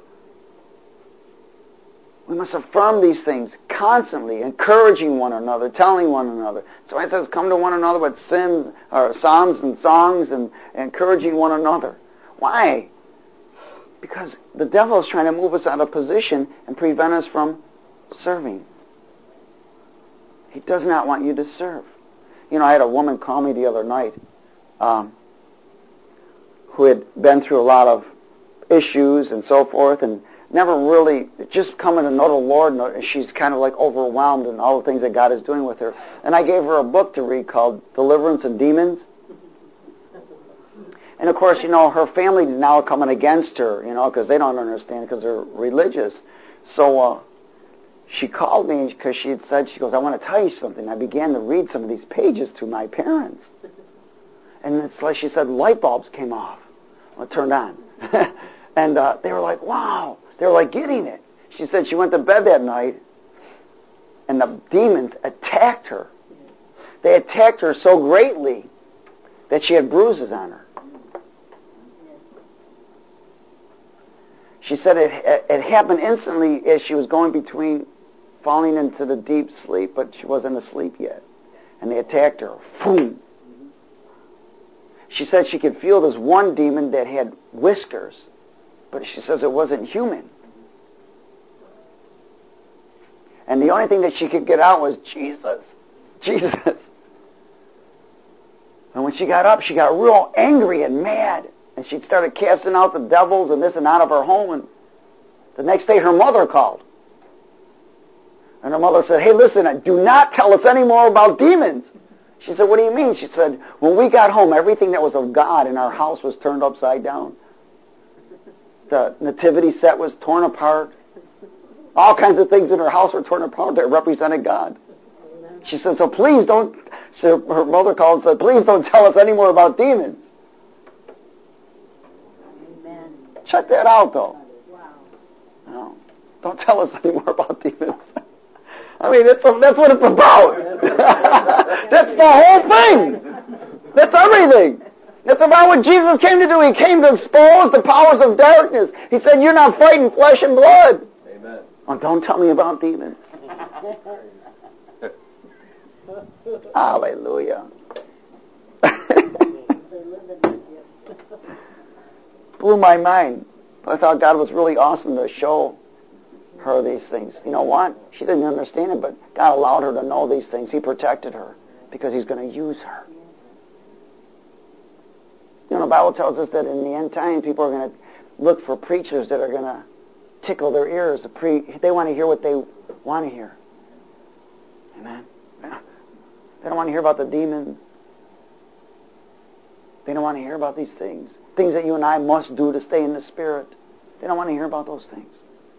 We must affirm these things constantly, encouraging one another, telling one another. So it says, come to one another with sins, or psalms and songs, and encouraging one another. Why? Because the devil is trying to move us out of position and prevent us from serving. He does not want you to serve. You know, I had a woman call me the other night um, who had been through a lot of issues and so forth, and never really just coming to know the Lord, and she's kind of like overwhelmed in all the things that God is doing with her. And I gave her a book to read called Deliverance and Demons. And of course, you know, her family is now coming against her, you know, because they don't understand because they're religious. So uh, she called me because she had said, she goes, I want to tell you something. I began to read some of these pages to my parents. And it's like she said, light bulbs came off. Well, it turned on. And uh, they were like, wow. They were like getting it. She said she went to bed that night and the demons attacked her. They attacked her so greatly that she had bruises on her. She said it, it happened instantly as she was going between falling into the deep sleep, but she wasn't asleep yet. And they attacked her. Boom. She said she could feel this one demon that had whiskers, but she says it wasn't human. And the only thing that she could get out was Jesus. Jesus. And when she got up, she got real angry and mad. And she started casting out the devils and this and out of her home. And the next day her mother called. And her mother said, hey, listen, do not tell us any more about demons. She said, what do you mean? She said, when we got home, everything that was of God in our house was turned upside down. The nativity set was torn apart. All kinds of things in her house were torn apart that represented God. She said, so please don't, she, her mother called and said, please don't tell us any more about demons. Check that out, though. Wow. No, don't tell us any more about demons. I mean, it's a, that's what it's about. That's the whole thing. That's everything. It's about what Jesus came to do. He came to expose the powers of darkness. He said, you're not fighting flesh and blood. Amen. Oh, don't tell me about demons. Hallelujah. Blew my mind. I thought God was really awesome to show her these things. You know what? She didn't understand it, but God allowed her to know these things. He protected her because He's going to use her. You know, the Bible tells us that in the end time, people are going to look for preachers that are going to tickle their ears. They want to hear what they want to hear. Amen. They don't want to hear about the demons. They don't want to hear about these things. Things that you and I must do to stay in the Spirit. They don't want to hear about those things.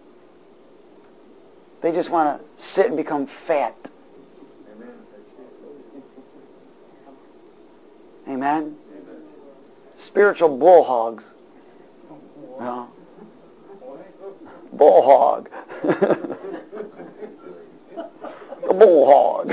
They just want to sit and become fat. Amen? Amen? Spiritual bull hogs. No. Bull hog. The bull hog.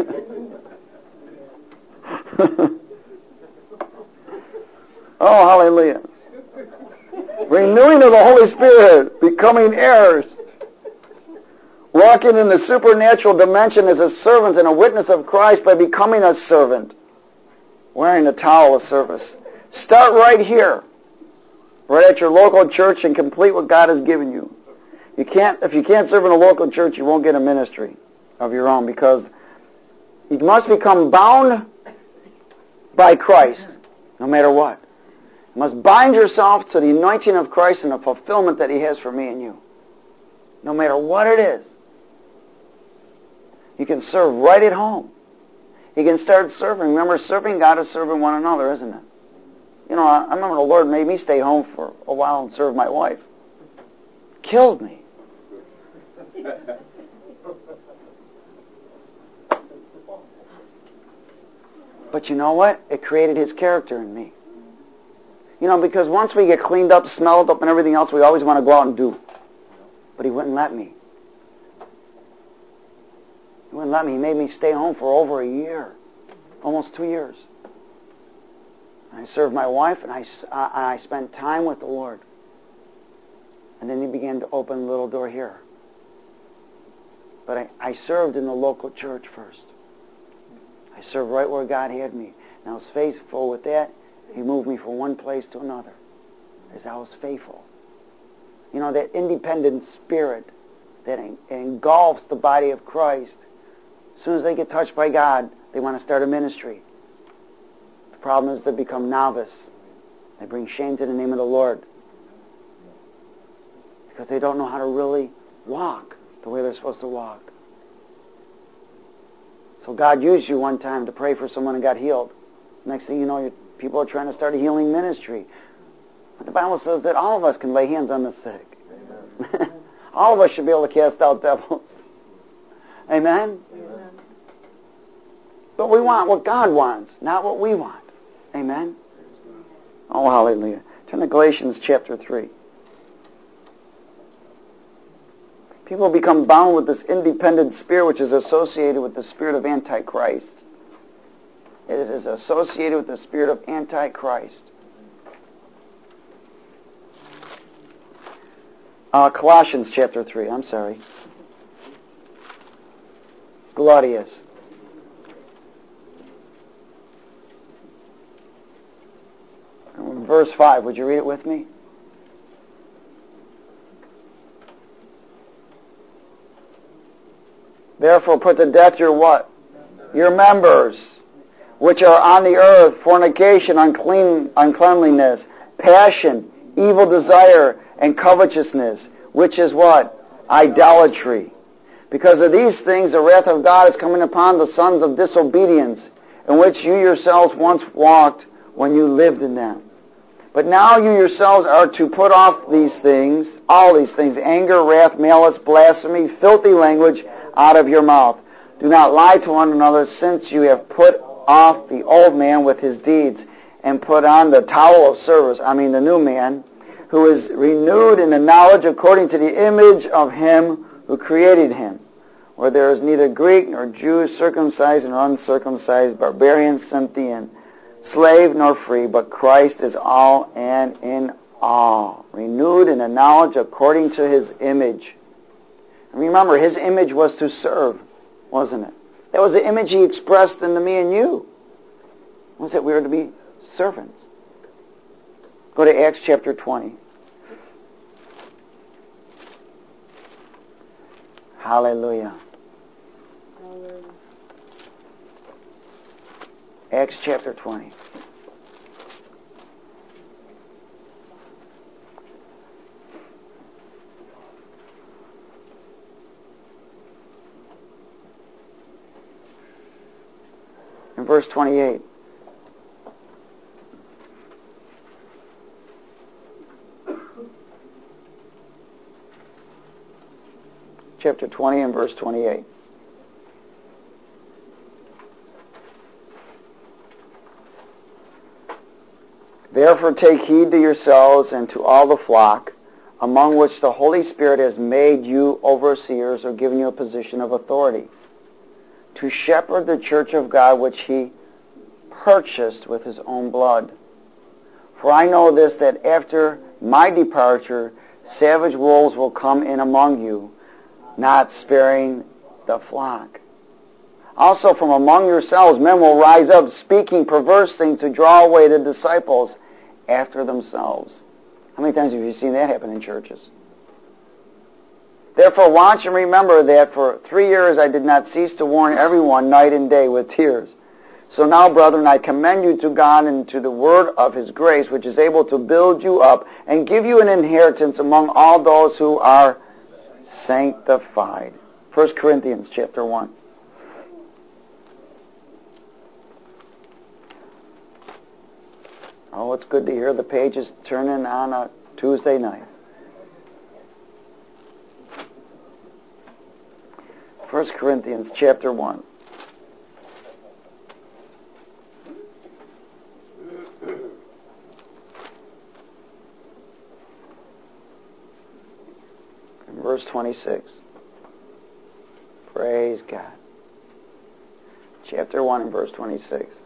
Oh, hallelujah. Renewing of the Holy Spirit, becoming heirs, walking in the supernatural dimension as a servant and a witness of Christ by becoming a servant, wearing the towel of service. Start right here, right at your local church, and complete what God has given you. You can't, if you can't serve in a local church, you won't get a ministry of your own, because you must become bound by Christ, no matter what. You must bind yourself to the anointing of Christ and the fulfillment that He has for me and you. No matter what it is. You can serve right at home. You can start serving. Remember, serving God is serving one another, isn't it? You know, I, I remember the Lord made me stay home for a while and serve my wife. Killed me. But you know what? It created His character in me. You know, because once we get cleaned up, smelled up, and everything else, we always want to go out and do. But He wouldn't let me. He wouldn't let me. He made me stay home for over a year. Almost two years. And I served my wife, and I, I, I spent time with the Lord. And then He began to open a little door here. But I, I served in the local church first. I served right where God had me. And I was faithful with that. He moved me from one place to another as I was faithful. You know, that independent spirit that engulfs the body of Christ. As soon as they get touched by God, they want to start a ministry. The problem is they become novice. They bring shame to the name of the Lord. Because they don't know how to really walk the way they're supposed to walk. So God used you one time to pray for someone and got healed. Next thing you know, you're People are trying to start a healing ministry. But the Bible says that all of us can lay hands on the sick. All of us should be able to cast out devils. Amen? Amen? But we want what God wants, not what we want. Amen? Oh, hallelujah. Turn to Galatians chapter three. People become bound with this independent spirit which is associated with the spirit of Antichrist. It is associated with the spirit of Antichrist. Uh, Colossians chapter three, I'm sorry. Gladius. Verse five, would you read it with me? Therefore put to death your what? Your members, which are on the earth, fornication, unclean, uncleanliness, passion, evil desire, and covetousness, which is what? Idolatry. Because of these things the wrath of God is coming upon the sons of disobedience, in which you yourselves once walked when you lived in them. But now you yourselves are to put off these things, all these things, anger, wrath, malice, blasphemy, filthy language out of your mouth. Do not lie to one another, since you have put off the old man with his deeds, and put on the towel of service, I mean the new man, who is renewed in the knowledge according to the image of him who created him, where there is neither Greek nor Jew, circumcised nor uncircumcised, barbarian, Scythian, slave nor free, but Christ is all and in all, renewed in the knowledge according to his image. And remember, his image was to serve, wasn't it? That was the image he expressed in the me and you, was that we were to be servants. Go to Acts chapter twenty. Hallelujah. Hallelujah. Acts chapter twenty. In verse twenty-eight. Chapter twenty and verse twenty-eight. Therefore take heed to yourselves and to all the flock, among which the Holy Spirit has made you overseers or given you a position of authority, to shepherd the church of God which he purchased with his own blood. For I know this, that after my departure, savage wolves will come in among you, not sparing the flock. Also from among yourselves men will rise up, speaking perverse things to draw away the disciples after themselves. How many times have you seen that happen in churches? Therefore watch and remember that for three years I did not cease to warn everyone night and day with tears. So now, brethren, I commend you to God and to the word of his grace, which is able to build you up and give you an inheritance among all those who are sanctified. First Corinthians chapter one. Oh, it's good to hear the pages turning on a Tuesday night. First Corinthians chapter one. Verse twenty-six. Praise God. Chapter one and verse twenty-six.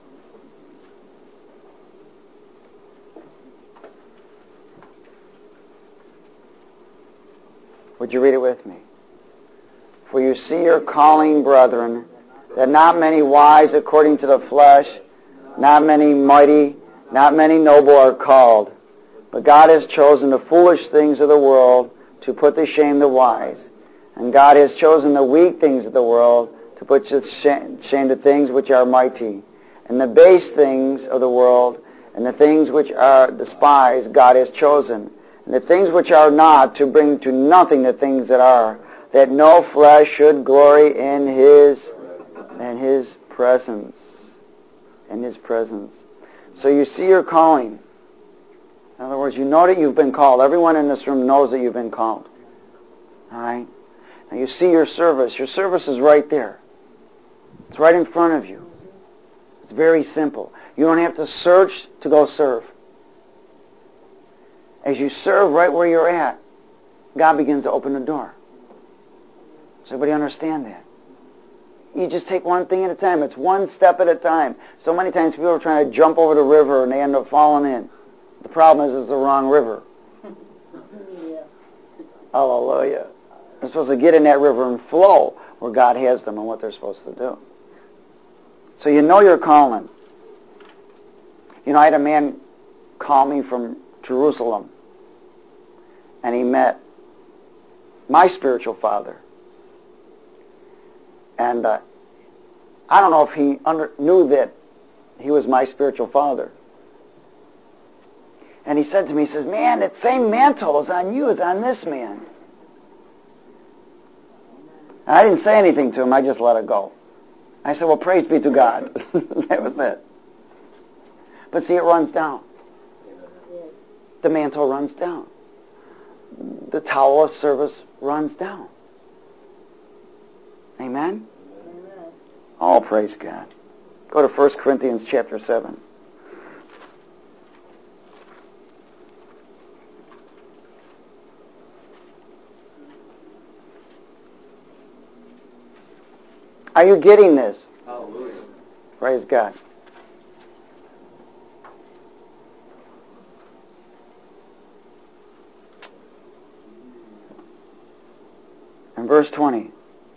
Would you read it with me? For you see your calling, brethren, that not many wise according to the flesh, not many mighty, not many noble are called. But God has chosen the foolish things of the world to put to shame the wise. And God has chosen the weak things of the world to put to shame the things which are mighty. And the base things of the world and the things which are despised God has chosen. And the things which are not to bring to nothing the things that are, that no flesh should glory in his in his presence. In his presence. So you see your calling. In other words, you know that you've been called. Everyone in this room knows that you've been called. All right? Now you see your service. Your service is right there. It's right in front of you. It's very simple. You don't have to search to go serve. As you serve right where you're at, God begins to open the door. Does everybody understand that? You just take one thing at a time. It's one step at a time. So many times people are trying to jump over the river and they end up falling in. The problem is it's the wrong river. Yeah. Hallelujah. They're supposed to get in that river and flow where God has them and what they're supposed to do. So you know you're calling. You know, I had a man call me from Jerusalem, and he met my spiritual father. And uh, I don't know if he under, knew that he was my spiritual father. And he said to me, he says, man, that same mantle is on you as on this man. And I didn't say anything to him. I just let it go. I said, well, praise be to God. That was it. But see, it runs down. The mantle runs down. The towel of service runs down. Amen? Amen. Oh, praise God. Go to First Corinthians chapter seven. Are you getting this? Hallelujah. Praise God. And verse twenty.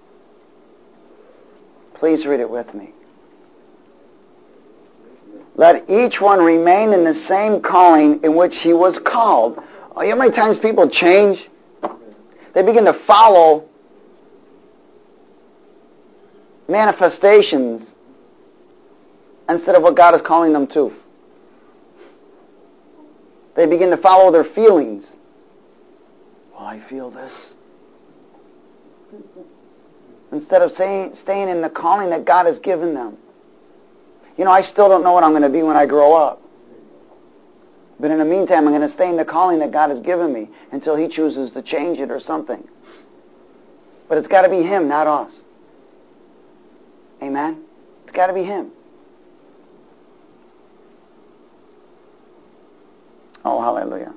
Please read it with me. Let each one remain in the same calling in which he was called. Oh, you know how many times people change? They begin to follow manifestations instead of what God is calling them to. They begin to follow their feelings. Well, I feel this. Instead of saying, staying in the calling that God has given them. You know, I still don't know what I'm going to be when I grow up. But in the meantime, I'm going to stay in the calling that God has given me until He chooses to change it or something. But it's got to be Him, not us. Amen? It's got to be Him. Oh, hallelujah.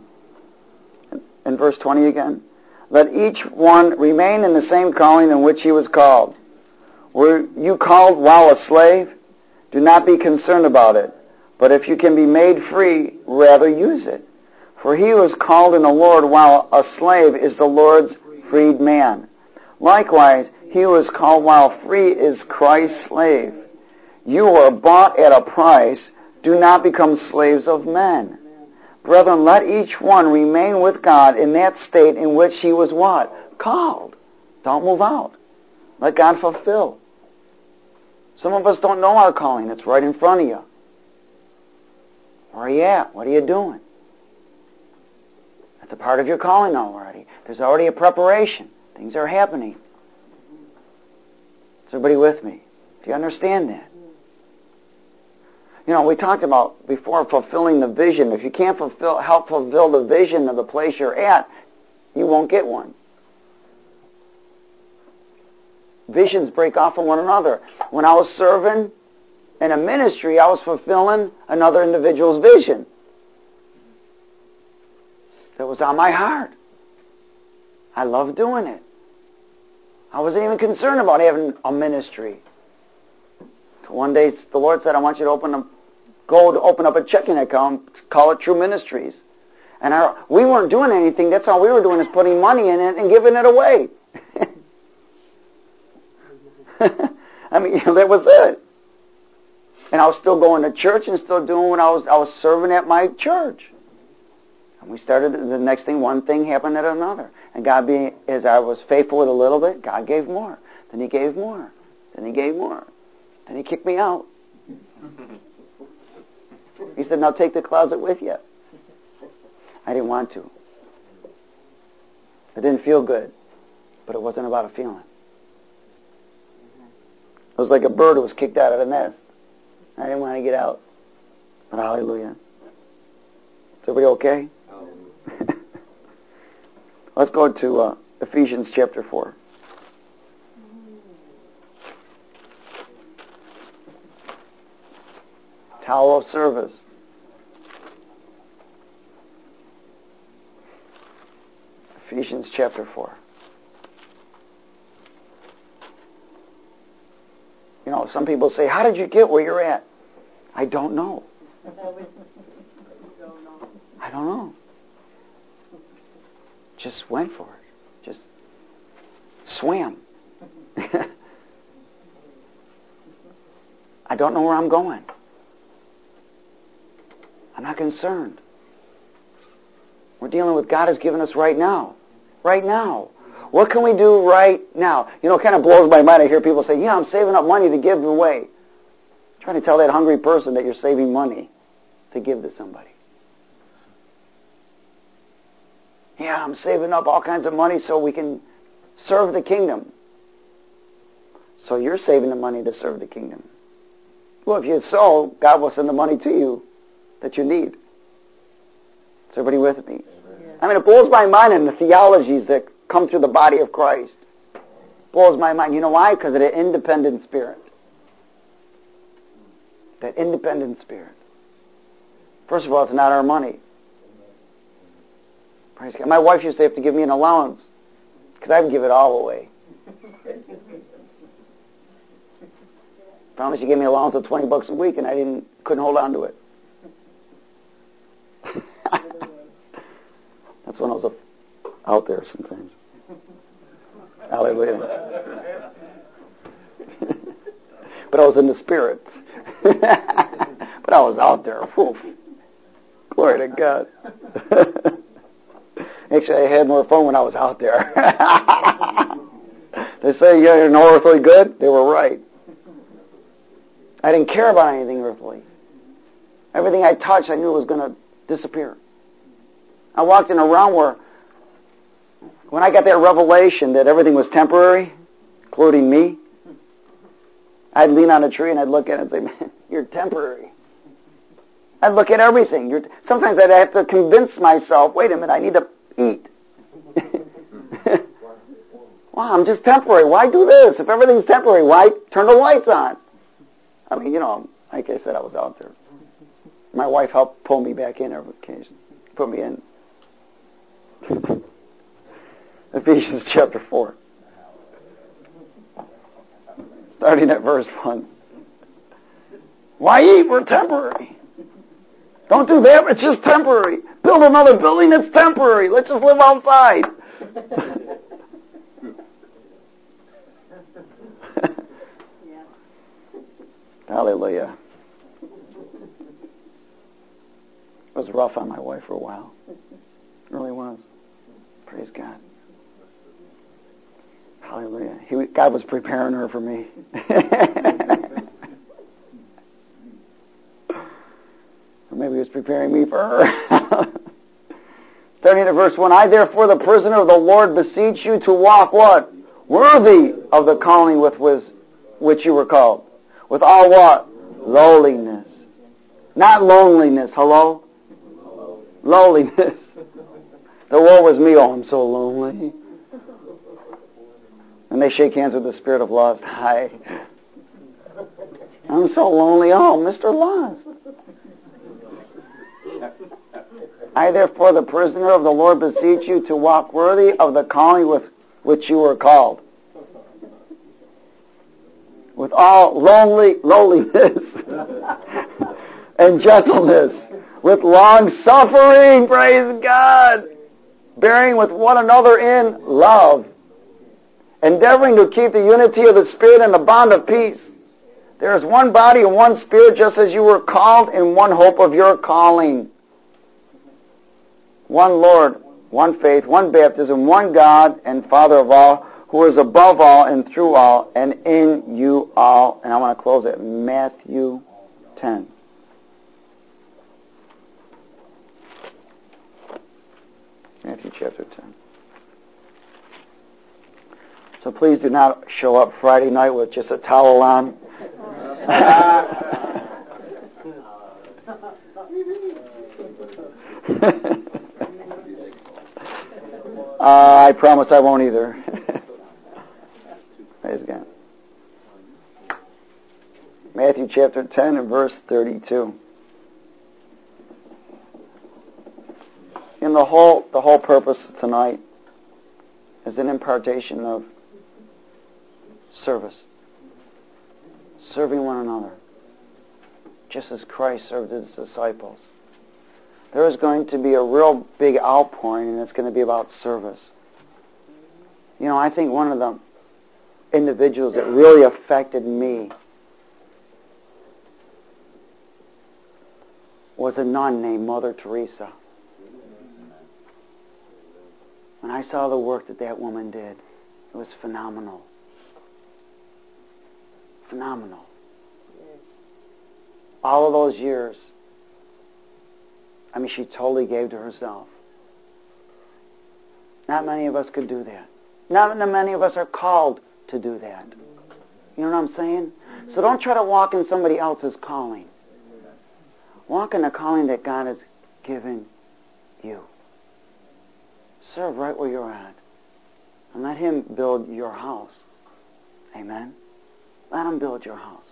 In verse twenty again. Let each one remain in the same calling in which he was called. Were you called while a slave? Do not be concerned about it. But if you can be made free, rather use it. For he who was called in the Lord while a slave is the Lord's freed man. Likewise, he who is called while free is Christ's slave. You are bought at a price. Do not become slaves of men. Brethren, let each one remain with God in that state in which he was what? Called. Don't move out. Let God fulfill. Some of us don't know our calling. It's right in front of you. Where are you at? What are you doing? That's a part of your calling already. There's already a preparation. Things are happening. Is everybody with me? Do you understand that? You know, we talked about before fulfilling the vision. If you can't fulfill, help fulfill the vision of the place you're at, you won't get one. Visions break off from one another. When I was serving in a ministry, I was fulfilling another individual's vision that was on my heart. I loved doing it. I wasn't even concerned about having a ministry. One day, the Lord said, I want you to open a, go to open up a checking account, call it True Ministries. And our, we weren't doing anything. That's all we were doing is putting money in it and giving it away. I mean, that was it. And I was still going to church and still doing what I was, I was serving at my church. And we started, the next thing, one thing happened at another. And God being, as I was faithful with a little bit, God gave more. Then He gave more. Then He gave more. And He kicked me out. He said, now take the closet with you. I didn't want to. It didn't feel good. But it wasn't about a feeling. It was like a bird who was kicked out of the nest. I didn't want to get out. Hallelujah. Is everybody okay? Let's go to uh, Ephesians chapter four. Tower of service. Ephesians chapter four. You know, some people say, how did you get where you're at? I don't know. I don't know. Just went for it. Just swam. I don't know where I'm going. I'm not concerned. We're dealing with God has given us right now. Right now. What can we do right now? You know, it kind of blows my mind. I hear people say, yeah, I'm saving up money to give away. I'm trying to tell that hungry person that you're saving money to give to somebody. Yeah, I'm saving up all kinds of money so we can serve the kingdom. So you're saving the money to serve the kingdom. Well, if you sow, God will send the money to you that you need. Is everybody with me? Yeah. I mean, it blows my mind in the theologies that come through the body of Christ. Blows my mind. You know why? Because of the independent spirit. That independent spirit. First of all, it's not our money. Praise God. My wife used to have to give me an allowance because I would give it all away. Finally, she gave me an allowance of twenty bucks a week, and I didn't couldn't hold on to it. That's when I was out there sometimes. Hallelujah. But I was in the spirit. But I was out there. Whew. Glory to God. Actually, I had more fun when I was out there. They say, yeah, you're no earthly good. They were right. I didn't care about anything earthly. Everything I touched, I knew it was going to disappear. I walked in a realm where, when I got that revelation that everything was temporary, including me, I'd lean on a tree and I'd look at it and say, man, you're temporary. I'd look at everything. You're, sometimes I'd have to convince myself, wait a minute, I need to eat. Wow, I'm just temporary. Why do this? If everything's temporary, why turn the lights on? I mean, you know, like I said, I was out there. My wife helped pull me back in every occasion. Put me in. Ephesians chapter four. Starting at verse one. Why eat? We're temporary. Don't do that. It's just temporary. Build another building. It's temporary. Let's just live outside. Hallelujah. It was rough on my wife for a while. It really was. Praise God. Hallelujah. He, God was preparing her for me. Or maybe he was preparing me for her. Starting at verse one, I therefore, the prisoner of the Lord, beseech you to walk what? Worthy of the calling with which you were called. With all what? Lowliness. Not loneliness. Hello? Lowliness. The woe was me. Oh, I'm so lonely. And they shake hands with the spirit of lust. Hi. I'm so lonely. Oh, Mister Lust. I therefore, the prisoner of the Lord, beseech you to walk worthy of the calling with which you were called. With all lonely lowliness and gentleness, with long suffering, praise God, bearing with one another in love, endeavoring to keep the unity of the Spirit in the bond of peace. There is one body and one Spirit, just as you were called in one hope of your calling. One Lord, one faith, one baptism, one God and Father of all, who is above all and through all and in you all. And I want to close at Matthew ten. Matthew chapter ten. So please do not show up Friday night with just a towel on. Uh, I promise I won't either. Praise God. Matthew chapter ten and verse thirty-two. And the whole the whole purpose of tonight is an impartation of service. Serving one another. Just as Christ served his disciples. There is going to be a real big outpouring, and it's going to be about service. You know, I think one of the individuals that really affected me was a nun named Mother Teresa. When I saw the work that that woman did, it was phenomenal. Phenomenal. All of those years, I mean, she totally gave to herself. Not many of us could do that. Not many of us are called to do that. You know what I'm saying? So don't try to walk in somebody else's calling. Walk in the calling that God has given you. Serve right where you're at. And let Him build your house. Amen? Let Him build your house.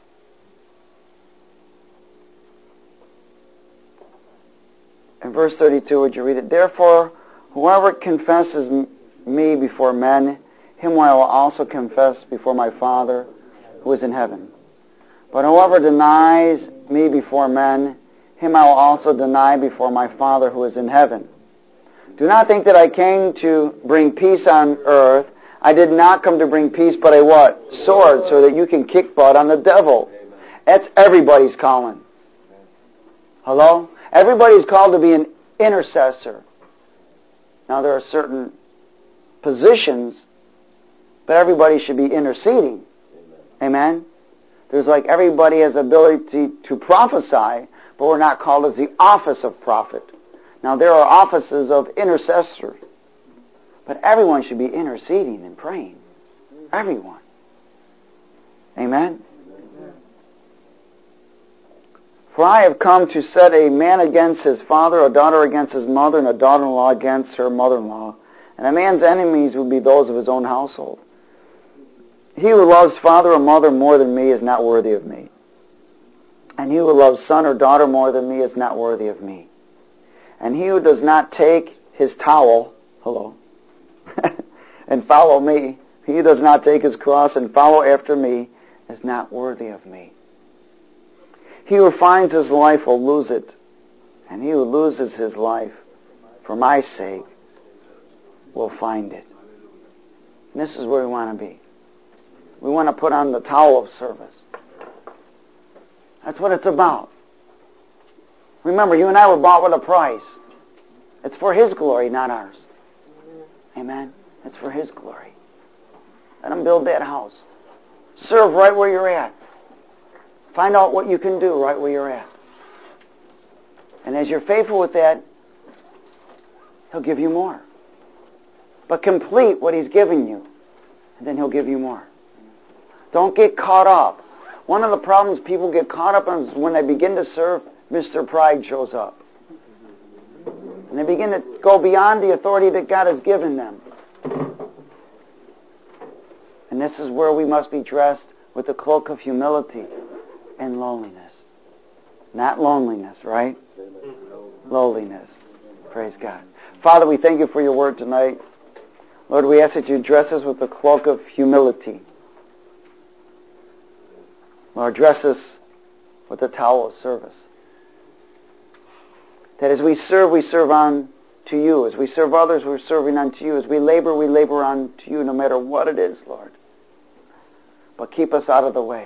In verse thirty-two, would you read it? Therefore, whoever confesses me before men, him I will also confess before my Father who is in heaven. But whoever denies me before men, him I will also deny before my Father who is in heaven. Do not think that I came to bring peace on earth. I did not come to bring peace, but a what? Sword, so that you can kick butt on the devil. That's everybody's calling. Hello? Everybody's called to be an intercessor. Now there are certain positions, but everybody should be interceding. Amen? There's like everybody has the ability to prophesy, but we're not called as the office of prophet. Now there are offices of intercessor, but everyone should be interceding and praying. Everyone. Amen? For I have come to set a man against his father, a daughter against his mother, and a daughter-in-law against her mother-in-law. And a man's enemies will be those of his own household. He who loves father or mother more than me is not worthy of me. And he who loves son or daughter more than me is not worthy of me. And he who does not take his towel, hello, and follow me, he who does not take his cross and follow after me is not worthy of me. He who finds his life will lose it, and he who loses his life for my sake will find it. And this is where we want to be. We want to put on the towel of service. That's what it's about. Remember, you and I were bought with a price. It's for His glory, not ours. Amen? It's for His glory. Let Him build that house. Serve right where you're at. Find out what you can do right where you're at. And as you're faithful with that, He'll give you more. But complete what He's given you, and then He'll give you more. Don't get caught up. One of the problems people get caught up on is when they begin to serve, Mister Pride shows up. And they begin to go beyond the authority that God has given them. And this is where we must be dressed with the cloak of humility and lowliness. Not loneliness, right? Lowliness. Praise God. Father, we thank You for Your word tonight. Lord, we ask that You dress us with the cloak of humility. Lord, dress us with the towel of service. That as we serve, we serve on to You. As we serve others, we're serving unto You. As we labor, we labor unto You, no matter what it is, Lord. But keep us out of the way.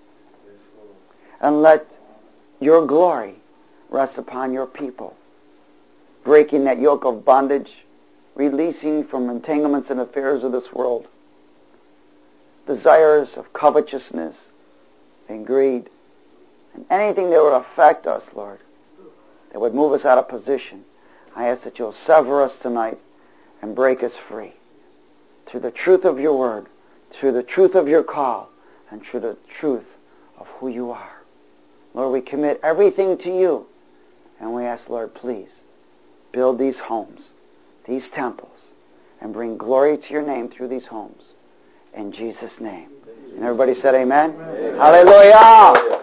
And let Your glory rest upon Your people. Breaking that yoke of bondage, releasing from entanglements and affairs of this world. Desires of covetousness and greed. And anything that would affect us, Lord. That would move us out of position. I ask that You'll sever us tonight and break us free. Through the truth of Your word. Through the truth of Your call. And through the truth of who You are. Lord, we commit everything to You. And we ask, Lord, please, build these homes, these temples, and bring glory to your name through these homes. In Jesus' name. And everybody said amen? Amen. Hallelujah.